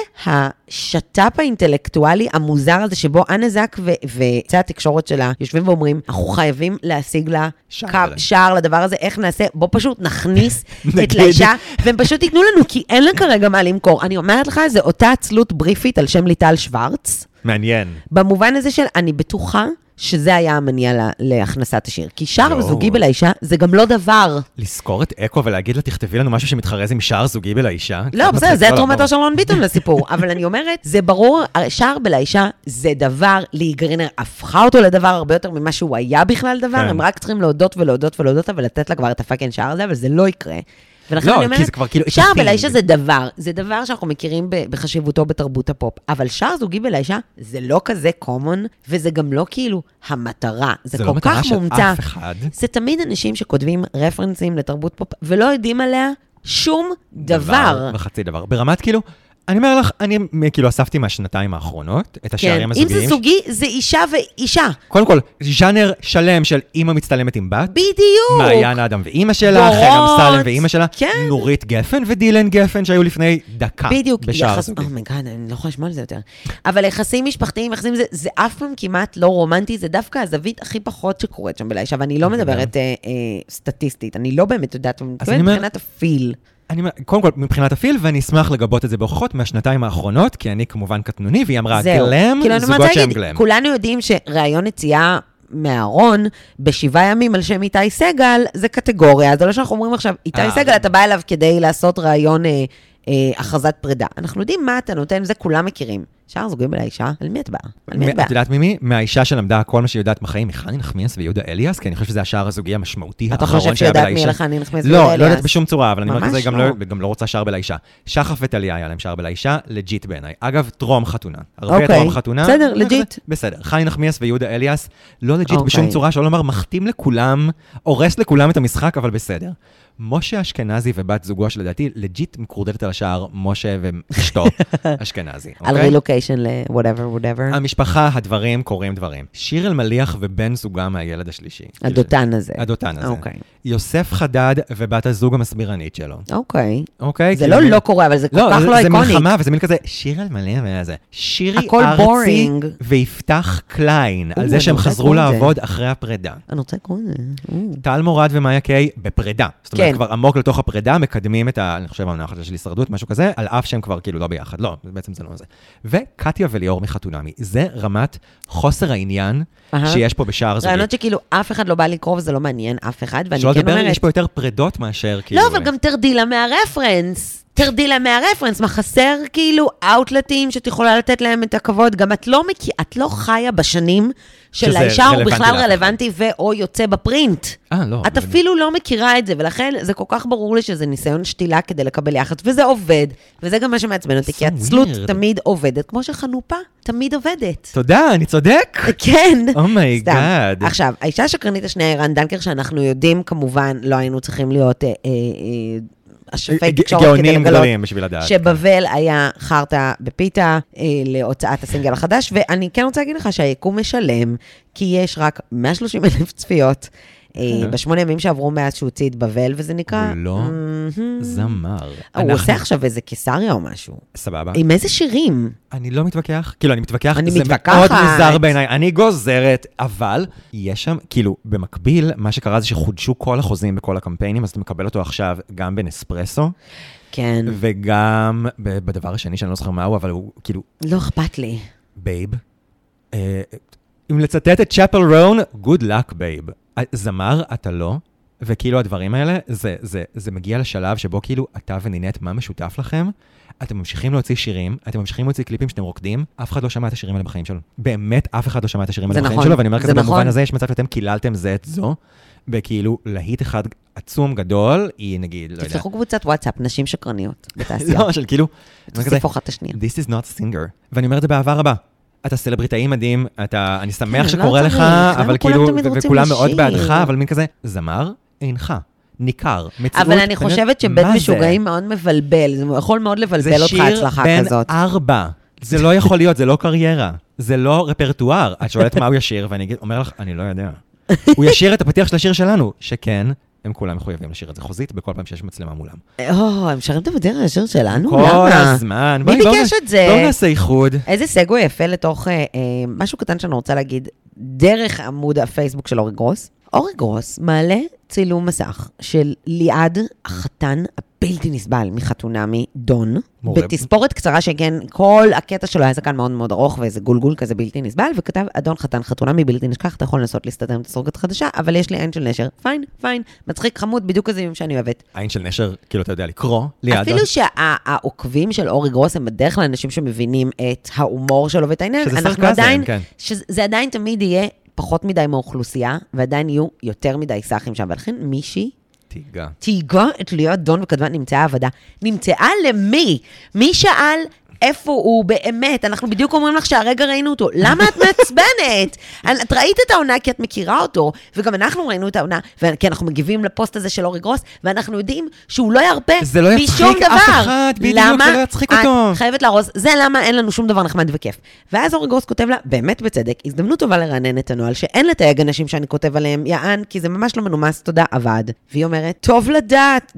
השטאפ האינטלקטואלי המוזר הזה, שבו אנה זק וצי התקשורת שלה יושבים ואומרים, אנחנו חייבים להשיג לה שער לדבר הזה, איך נעשה? בוא פשוט נכניס את לאישה, והם פשוט ייתנו לנו, כי אין לה כרגע מה למכור. אני אומרת לך, זה אותה עצלות בריפית על שם ליטל שוורץ. מעניין. במובן הזה של, אני בטוחה, שזה היה המניע להכנסת השיר. כי שער זוגי בלאישה זה גם לא דבר. לזכור את אקו ולהגיד לה, תכתבי לנו משהו שמתחרז עם שער זוגי בלאישה. לא, בסדר, זה תרומתו של רון ביטון לסיפור. אבל אני אומרת, זה ברור, שער בלאישה זה דבר, לי גרינר הפכה אותו לדבר הרבה יותר ממה שהוא היה בכלל דבר. הם רק צריכים להודות ולהודות ולהודות, ולתת לה כבר את הפאקינג שער הזה, אבל זה לא יקרה. ולכן אני אומרת, שער בלאישה זה דבר שאנחנו מכירים בחשיבותו בתרבות הפופ, אבל שער זוגי בלאישה זה לא כזה קומון, וזה גם לא כאילו המטרה, זה כל כך מומצא. זה תמיד אנשים שכותבים רפרנסים לתרבות פופ, ולא יודעים עליה שום דבר. וחצי דבר. ברמת כאילו, אני אומר לך, אני כאילו אספתי מהשנתיים האחרונות את השערים הזוגיים. אם זה זוגי, זה אישה ואישה. קודם כל, ז'אנר שלם של אימא מצטלמת עם בת. בדיוק. מעיין אדם ואימא שלה, חן אמסלם ואימא שלה. נורית גפן ודילן גפן שהיו לפני דקה. בדיוק. בשער זוגי. אומייגאד, אני לא יכולה לשמוע על זה יותר. אבל יחסים משפחתיים, זה אף פעם כמעט לא רומנטי, זה דווקא הזווית הכי פחות שקורית שם בלישה, ואני לא מדברת סטטיסטית, אני לא באמת יודעת, מבחינת הפיל. קודם כל, מבחינת הפיל, ואני אשמח לגבות את זה בהוכחות מהשנתיים האחרונות, כי אני כמובן קטנוני, והיא אמרה, גלם, זוגות שהם גלם. כולנו יודעים שראיון יציאה מהארון, ב7 ימים על שם איתי סגל, זה קטגוריה. זה לא שאנחנו אומרים עכשיו, איתי סגל, אתה בא אליו כדי לעשות ראיון הכרזת פרידה. אנחנו יודעים מה אתה נותן, זה כולם מכירים. שער זוגי בלאישה, על מי את באה? את יודעת ממי? מהאישה שלמדה כל מה שהיא יודעת בחיים, מחני נחמיאס ויהודה אליאס, כי אני חושב שזה השער הזוגי המשמעותי האחרון שהיה בלאישה. אתה חושב שיודעת מי לחני נחמיאס ויהודה אליאס? לא יודעת בשום צורה, אבל אני אומר כזה, גם לא רוצה שער בלאישה. שחף וטליה היה להם שער בלאישה, לג'יט בעיניי. אגב, טרום חתונה. הרבה טרום חתונה. בסדר, לג'יט. בסדר. חני נחמיאס ויהודה אליאס, לא לג'יט בשום צורה, שלא לומר, מחתים לכולם, הורס לכולם את המשחק, אבל בסדר. משה אשכנזי ובת זוגו שלדעתי, לג'יט מקורדלת על השער, משה ואשתו אשכנזי. על רילוקיישן ל-whatever. המשפחה, הדברים, קוראים דברים. שיר אלמליח ובן זוגה מהילד השלישי. הדותן הזה. הדותן הזה. יוסף חדד ובת הזוג המסבירנית שלו. אוקיי. זה לא קורה, אבל זה כל כך לא איקוניק. זה מלחמה, וזה מין כזה, שיר אלמליח וזה. שירי ארצי ויפתח קליין, על זה שהם חזרו לעבוד אחרי הפרידה. אני רוצה לקרוא את זה. טל מורד ומאיה קיי בפרידה. זאת אומרת, כבר עמוק לתוך הפרידה, מקדמים את אני חושב, המנחה של הישרדות, משהו כזה, על אף שהם כבר כאילו לא ביחד. לא, בעצם זה לא זה. וקטיה וליאור מחתונמי. זה רמת חוסר העניין שיש פה בשער זוגי. רעיונות שכאילו אף אחד לא בא לקרוא וזה לא מעניין אף אחד, ואני כן אומרת... יש פה יותר פרידות מאשר כאילו... לא, אבל גם תרדילה מהרפרנס. מה חסר כאילו אאוטלטים שאת יכולה לתת להם את הכבוד, גם את לא חיה בשנים של האישה הוא בכלל רלוונטי ואו יוצא בפרינט. לא. את אפילו לא מכירה את זה, ולכן זה כל כך ברור לי שזה ניסיון שתילה כדי לקבל יחד, וזה עובד, וזה גם מה שמעצבן אותי, כי הצלות תמיד עובדת, כמו שחנופה תמיד עובדת. תודה, אני צודק? כן. אומייגאד. עכשיו, האישה השקרנית השנייה, אירן דנקר, שאנחנו יודעים כמובן, לא היינו צריכים להיות... השופט תקשורת כדי לגלות שבבל היה חרטה בפיתה להוצאת הסינגל החדש, ואני כן רוצה להגיד לך שהיקום משלם, כי יש רק 130,000 צפיות ב8 ימים שעברו מאז שהוא הוציא את בבל, וזה נקרא... הוא לא זמר. הוא עושה עכשיו איזה קיסריה או משהו. סבבה. עם איזה שירים? אני לא מתווכח. כאילו, אני מתווכח. זה מאוד מוזר בעיניי. אני גוזרת, אבל יש שם, כאילו, במקביל, מה שקרה זה שחודשו כל החוזים בכל הקמפיינים, אז אתה מקבל אותו עכשיו גם בנספרסו. כן. וגם בדבר השני שאני לא זוכר מהו, אבל הוא כאילו... לא אכפת לי. בייב. אם לצטט את צ'אפל רון, good luck, בייב. זמר, אתה לא, וכאילו הדברים האלה, זה מגיע לשלב שבו כאילו אתה ונינט, מה משותף לכם? אתם ממשיכים להוציא שירים, אתם ממשיכים להוציא קליפים שאתם רוקדים, אף אחד לא שמע את השירים האלה בחיים שלו. באמת, אף אחד לא שמע את השירים האלה בחיים שלו, ואני אומר כזה במובן הזה, יש מצב שאתם קיללתם זה את זו, וכאילו להיט אחד עצום גדול, היא נגיד, לא יודע. תפתחו קבוצת וואטסאפ, נשים שקרניות בתעשייה. לא, של כאילו, תוסיפו אחת השנייה. This is not a singer. ואני אומר את זה באהבה רבה. אתה סלבריטאי מדהים, אני שמח שקורא לך, אבל כאילו, וכולם מאוד בעדך, אבל מין כזה, זמר, אינך. ניכר. אבל אני חושבת שבית משוגעים מאוד מבלבל, זה יכול מאוד לבלבל אותך הצלחה כזאת. זה שיר בן 4. זה לא יכול להיות, זה לא קריירה. זה לא רפרטואר. את שואלת מה הוא ישיר, ואני אומר לך, אני לא יודע. הוא ישיר את הפתיח של השיר שלנו, שכן, הם כולם מחויבים לשיר את זה חוזית, בכל פעם שיש מצלמה מולם. הם שרים את הפתיח של השיר שלנו? כל הזמן. מי ביקש את זה? בואו נעשה איחוד. איזה סגווי יפה לתוך משהו קטן שאני רוצה להגיד, דרך עמוד הפייסבוק של אורי גרוס. אורי גרוס מעלה צילום מסך של ליעד החתן הבלתי נסבל מחתונמי דון, בתספורת קצרה שכן כל הקטע שלו היה זקן מאוד מאוד ארוך ואיזה גולגול כזה בלתי נסבל, וכתב אדון חתן חתונמי בלתי נשכח, אתה יכול לנסות להסתדר עם תסרוקת חדשה, אבל יש לי עין של נשר, פיין, מצחיק חמוד, בדיוק כזה שאני אוהבת. עין של נשר, כאילו אתה יודע לקרוא, ליעד. אפילו שהעוקבים של אורי גרוס הם בדרך כלל אנשים שמבינים את ההומור שלו ואת העניין, אנחנו עדיין, שזה עדיין תמיד יהיה פחות מדי מאוכלוסייה, ועדיין יהיו יותר מדי סחים שם, ולכן מישהי תיגע את ליעד דון וכתבה, נמצאה עבודה. נמצאה למי? מי שאל איפה הוא באמת? אנחנו בדיוק אומרים לך שהרגע ראינו אותו. למה את מעצבנת? את ראית את העונה כי את מכירה אותו, וגם אנחנו ראינו את העונה, כי אנחנו מגיבים לפוסט הזה של אורי גרוס, ואנחנו יודעים שהוא לא ירפה בשום דבר. זה לא יצחיק אף אחד, בדיוק, זה לא יצחיק אותו. למה? את חייבת להרוס. זה למה אין לנו שום דבר נחמד וכיף. ואז אורי גרוס כותב לה, באמת בצדק, הזדמנות טובה לרענן את הנוהל, שאין לתייג אנשים שאני כותב עליהם, יען, כי זה ממש לא מנומס, תודה, עבד. והיא אומרת, טוב לדעת,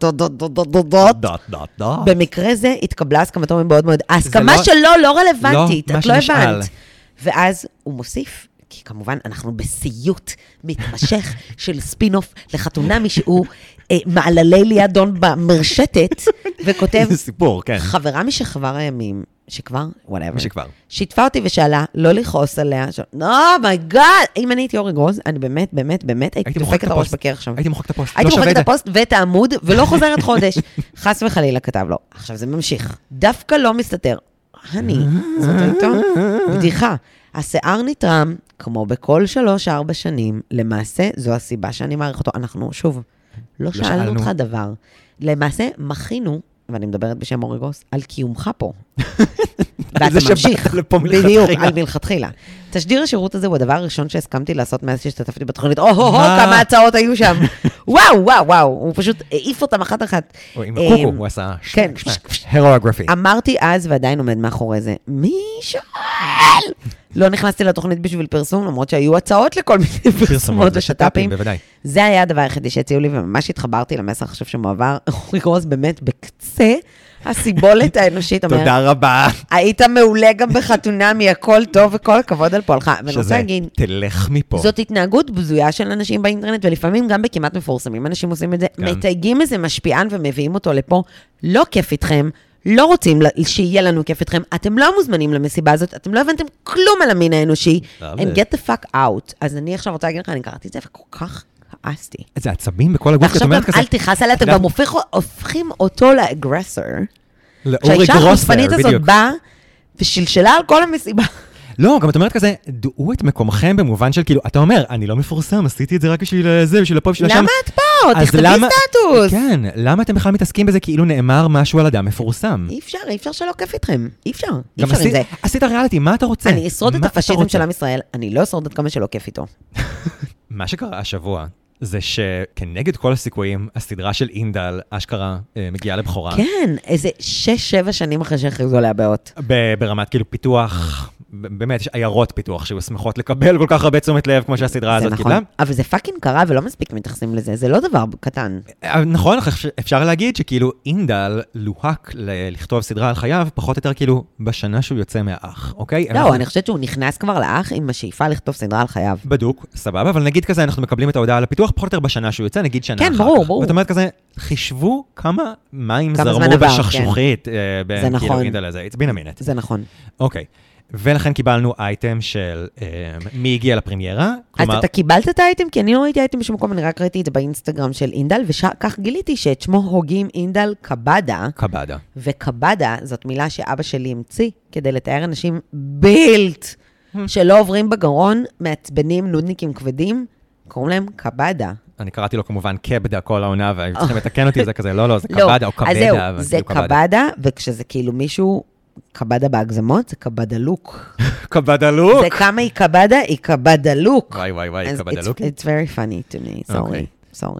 במקרה זה התקבלה הסכמתו מאוד מאוד. ההסכמה שלו לא רלוונטית, את לא הבנת. ואז הוא מוסיף, כי כמובן אנחנו בסיוט מתמשך של ספינוף לחתונה מישהו מעללי ליעד דון במרשתת, וכותב, סיפור, כן. חברה משכבר הימים, שכבר, whatever, שיתפה אותי ושאלה, לא לכעוס עליה, מי גאד, אם אני הייתי אורי גרוס, אני באמת, הייתי דופקת הראש בקרח שם. הייתי מוחק את הפוסט. הייתי מוחק את הפוסט ואת העמוד, ולא חוזרת חודש. חס וחלילה כתב לו. עכשיו זה ממשיך. דווקא לא מסתתר. זאת הייתה בדיחה. השיער נתרם, כמו בכל 3-4 שנים, למעשה זו הסיבה שאני מעריך אותו. אנחנו, שוב, לא שאלנו אותך דבר. למעשה, מחינו, ואני מדברת בשם אורי גרוס, על קיומך פה. ואתה ממשיך, בדיוק, על מלכתחילה. תשדיר השירות הזה הוא הדבר הראשון שהסכמתי לעשות מאז שהשתתפתי בתוכנית. כמה הצעות היו שם. וואו, הוא פשוט העיף אותם אחת. עם הקוקו, הוא עשה הרואגרפי. אמרתי אז ועדיין עומד מאחורי זה. מי שואל? לא נכנסתי לתוכנית בשביל פרסום, למרות שהיו הצעות לכל מיני פרסומות ושטאפים. זה היה הדבר היחידי שהציעו לי, וממש התחברתי למסר חשוב שמועבר. אורי גרוס באמת בקצה הסיבולת האנושית. תודה רבה. היית מעולה גם בחתונמי, הכל טוב וכל הכבוד על פועלך. ואני רוצה להגיד, תלך מפה. זאת התנהגות בזויה של אנשים באינטרנט, ולפעמים גם בכמעט מפורסמים. אנשים עושים את זה, מתייגים איזה משפיען ומביאים אותו לפה. לא כיף איתכם, לא רוצים שיהיה לנו כיף איתכם, אתם לא מוזמנים למסיבה הזאת, אתם לא הבנתם כלום על המין האנושי, and get the fuck out. אז אני עכשיו רוצה להגיד לך, אני קראתי את זה וכל כך כעסתי. איזה עצבים בכל הגוף, ועכשיו גם אל תכעס עליה, אתם גם הופכים אותו לאגרסור. לאורי גרוסר, החוצפנית הזאת באה ושלשלה על כל המסיבה. לא, גם את אומרת כזה, דעו את מקומכם במובן של כאילו, אתה אומר, אני לא מפורסם, עשיתי את זה רק בשביל זה, בשביל הפה, בשביל השם. למה את פה? תכתבי סטטוס. כן, למה אתם בכלל מתעסקים בזה כאילו נאמר משהו על אדם מפורסם? אי אפשר שלא כיף איתכם. אי אפשר עם זה. עשית ריאליטי, מה אתה רוצה? אני אשרוד את הפשיזם של עם ישראל, אני לא אשרוד את כמה שלא כיף איתו. מה שקרה השבוע, זה שכנגד כל הסיכויים, הסדרה של אינדל, אשכרה, מגיעה לבחורה. כן, איזה 6-7 שנים אחרי שהכריזו עליה באות. ברמת כאילו פיתוח, באמת, יש עיירות פיתוח שהיו שמחות לקבל כל כך הרבה תשומת לב, כמו שהסדרה הזאת קיבלה. אבל זה פאקינג קרה ולא מספיק מתייחסים לזה, זה לא דבר קטן. נכון, אפשר להגיד שכאילו אינדל לוהק לכתוב סדרה על חייו, פחות או יותר כאילו בשנה שהוא יוצא מהאח, אוקיי? לא, אני חושבת שהוא נכנס כבר לאח עם השאיפה לכתוב סדרה על חייו. בדוק, סבבה, אבל נגיד כזה, אנחנו מקבלים את ההודעה על הפיתוח, פחות או יותר בשנה שהוא יוצא, נגיד שנה אחר כך. כן, ברור. זאת אומרת כזה, חישבו כמה מים זרמו בשכשוכית בין כאילו אינדל הזה. It's been a minute. זה נכון. אוקיי. ולכן קיבלנו אייטם של מי הגיע לפרמיירה. אז אתה קיבלת את האייטם? כי אני לא ראיתי אייטם בשום מקום, אני רק ראיתי את זה באינסטגרם של אינדל, וכך גיליתי שאת שמו הוגים אינדל קבדה. קבדה. וקבדה זאת מילה שאבא שלי המציא, כדי לתאר אנשים בלט, שלא עוברים בגרון, מעצבנים, נודניקים כבדים, קוראים להם קבדה. אני קראתי לו כמובן קבדה כל העונה, והיו צריכים לתקן אותי, זה כזה, לא, זה קבדה או קבדה. זה קבדה, וכשזה כאילו מישהו קבדה בהגזמות, זה קבדה לוק. קבדה לוק? זה כמה היא קבדה, היא קבדה לוק. וואי, קבדה לוק. It's very funny to me, sorry.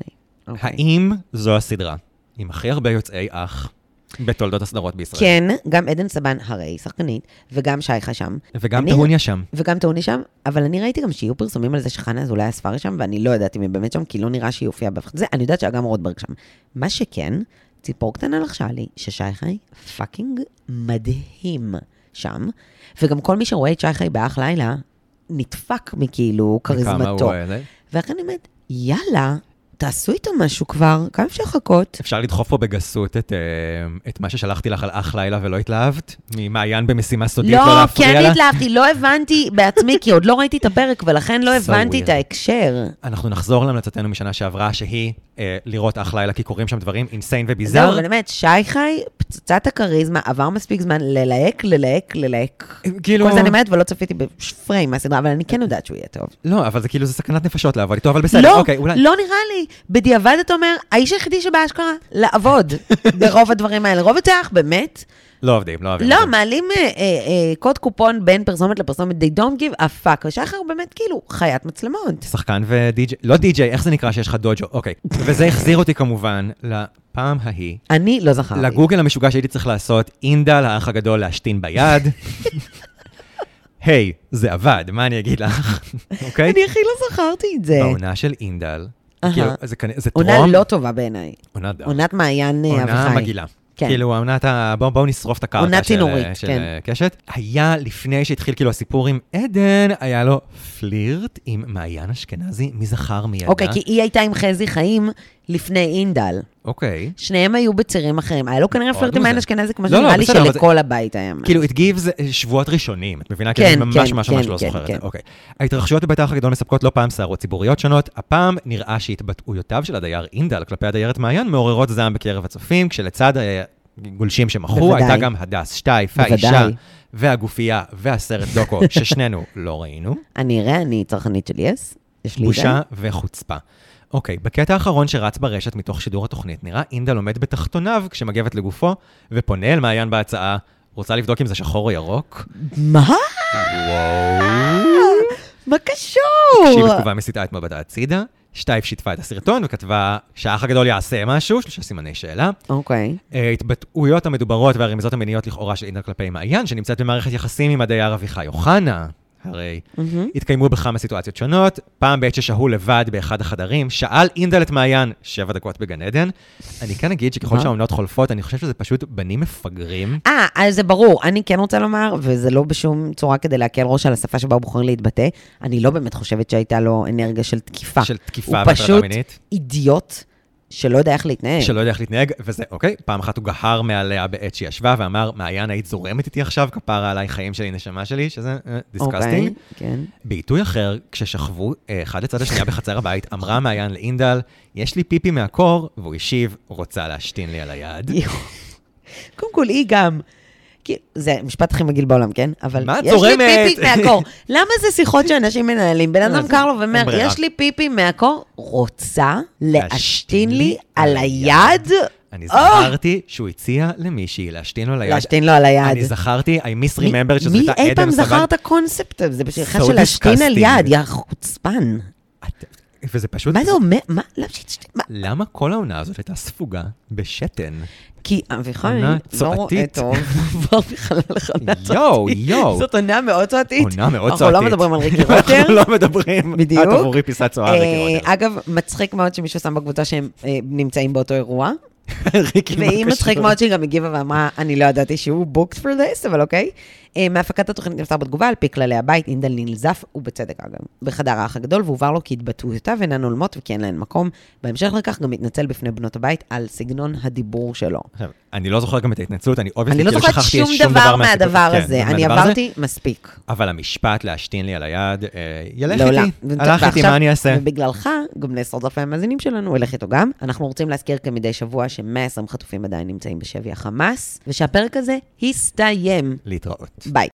האם זו הסדרה עם הכי הרבה יוצאי אח בתולדות הסדרות בישראל? כן, גם עדן סבן הרי שחקנית, וגם שייכה שם. וגם טהוניה שם. וגם טהוניה שם, אבל אני ראיתי גם שיהיו פרסומים על זה שחנה אזולאי הספרי שם, ואני לא יודעת אם היא באמת שם, כי לא נראה שהיא הופיעה בפחד זה. אני יודעת שגם רוטברג שם. מה שכן, ציפור קטנה לחשה לי, ששייכה פאקינג מדהים שם, וגם כל מי שרואה את שייכה באח לילה, נדפק מכאילו קריזמתו. ואחרי אני אומרת, יאללה, תעשו איתו משהו כבר, כמה אפשר לחכות? אפשר לדחוף פה בגסות את מה ששלחתי לך על אח לילה ולא התלהבת? ממעיין במשימה סודית לא להפריע לה? לא, כן התלהבתי, לא הבנתי בעצמי, כי עוד לא ראיתי את הפרק, ולכן לא הבנתי את ההקשר. אנחנו נחזור להמלצתנו משנה שעברה, שהיא לראות אח לילה, כי קוראים שם דברים אינסיין וביזר. זהו, באמת, שי חי, פצצת הקריזמה, עבר מספיק זמן ללהק. כאילו... כל זה אני אומרת, ולא צפיתי בפריים מהסדרה, אבל אני כן יודעת שהוא יהיה טוב. לא, אבל זה כאילו, זה סכנת נפשות לעבוד איתו, אבל בסדר, אוקיי, אולי... לא נראה לי. בדיעבד אתה אומר, האיש היחידי שבאשכרה לעבוד ברוב הדברים האלה. רוב הצלח, באמת. לא עובדים. לא, מעלים קוד קופון בין פרסומת לפרסומת, they don't give a fuck, ושחר באמת כאילו חיית מצלמות. שחקן ודי-ג'יי, לא די-ג'יי, איך זה נקרא שיש לך דוג'ו? אוקיי. וזה החזיר אותי כמובן לפעם ההיא. אני לא זכרתי. לגוגל המשוגע שהייתי צריך לעשות, אינדל, האח הגדול, להשתין ביד. היי, זה עבד, מה אני אגיד לך? אוקיי? אני הכי לא זכרתי את זה. בעונה של אינדל, זה טרום. עונה לא טובה בעיניי. עונת מעיין אביחי. עונה מגילה. כאילו, בואו נשרוף את הקרקע של קשת. היה, לפני שהתחיל כאילו הסיפור עם עדן, היה לו פלירט עם מעיין אשכנזי, מי זכר מי ידע. אוקיי, כי היא הייתה עם חזי חיים לפני אינדל. אוקיי. שניהם היו בצירים אחרים. היה לו כנראה פלירט עם מעיין אשכנזי, כמו שנראה לי שלכל הבית היה. כאילו, it gives שבועות ראשונים. את מבינה? כי אני ממש לא זוכרת. אוקיי. ההתרחשויות בבית האח הגדול מספקות לא פעם סערות ציבוריות שונות. הפעם נראה שהתבטאויותיו של הדייר אינדל כלפי הדיירת מעיין מעוררות זעם בקרב הצופים, כשלצד גולשים שמחו, הייתה גם הדס, שטייף, האישה והגופייה והסרט דוקו, ששנינו לא ראינו. אני צרכנית של יס. בושה וחוצפה. אוקיי, בקטע האחרון שרץ ברשת מתוך שידור התוכנית, נראה אינדל עומד בתחתוניו כשמגבת לגופו, ופונה אל מעיין בהצעה, רוצה לבדוק אם זה שחור או ירוק? מה? וואו. מה קשור? כשהיא בתגובה מסיתה את מבטה הצידה, שטייף שיתפה את הסרטון וכתבה שהאח הגדול יעשה משהו, 3 סימני שאלה. אוקיי. התבטאויות המדוברות והרמיזות המיניות לכאורה של אינדל כלפי מעיין, שנמצאת במערכת יחסים עם הדייר אביחי אוחנה. הרי התקיימו בכמה סיטואציות שונות, פעם בעת ששהו לבד באחד החדרים, שאל אינדל את מעיין 7 דקות בגן עדן. אני כן אגיד שככל שהעונות חולפות, אני חושב שזה פשוט בנים מפגרים. אז זה ברור, אני כן רוצה לומר, וזה לא בשום צורה כדי להקל ראש על השפה שבה הוא בוחר להתבטא, אני לא באמת חושבת שהייתה לו אנרגיה של תקיפה. של תקיפה והטרדה מינית. הוא פשוט אידיוט. שלא יודע איך להתנהג. וזה, אוקיי, פעם אחת הוא גחר מעליה בעת שהיא ישבה, ואמר, מעיין, היית זורמת איתי עכשיו, כפרה עליי חיים שלי, נשמה שלי, שזה דיסקסטינג. כן. בעיתוי אחר, כששכבו אחד לצד השנייה בחצר הבית, אמרה מעיין לאינדל, יש לי פיפי מהקור, והוא השיב, רוצה להשתין לי על היד. קודם כל, היא גם... זה משפט הכי מגיל בעולם, כן? אבל מה את יש זורמת? לי פיפי מהקור. למה זה שיחות שאנשים מנהלים? בן אדם קר לו ואומר, יש לי פיפי מהקור, רוצה להשתין לי על היד? אני זכרתי שהוא הציע למישהי להשתין לו על היד. להשתין לו על היד. אני זכרתי, I misremembered שזו הייתה עדן סבן. מי אי פעם זכר את הקונספט הזה? זה בשבילך של להשתין על יד, יא חוצפן. וזה פשוט... מה זה אומר? למה כל העונה הזאת הייתה ספוגה בשתן? כי אביחי לא רואה טוב, כבר בכלל לך עונה צועתית. זאת עונה מאוד צועתית. עונה מאוד צועתית. אנחנו לא מדברים על ריקי רוטר. אנחנו לא מדברים. בדיוק. את עבורי פיסת צועה ריקי רוטר. אגב, מצחיק מאוד שמישהו שם בקבוצה שהם נמצאים באותו אירוע. והיא מצחיק מאוד שהיא גם הגיבה ואמרה, אני לא ידעתי שהוא booked for this, אבל אוקיי. מהפקת התוכנית נפסר בתגובה, על פי כללי הבית, אינדל ננזף, ובצדק אגב, בחדר האח הגדול, והובהר לו כי התבטאויותיו אינן הולמות וכי אין להן מקום. בהמשך לכך גם התנצל בפני בנות הבית על סגנון הדיבור שלו. אני לא זוכר גם את ההתנצלות, אני לא זוכרת שום דבר מהדבר הזה, אני עברתי מספיק. אבל המשפט להשתין לי על היד, ילך איתי, הלך איתי, מה אני אעשה? ובגללך, גם לעשרות אלפי המאזינים שלנו, הלך איתו גם. אנחנו רוצים להזכיר כמדי שבוע ש120 חטופים עדיין נמצאים בשבי החמאס, ושהפרק הזה הסתיים. להתראות. ביי.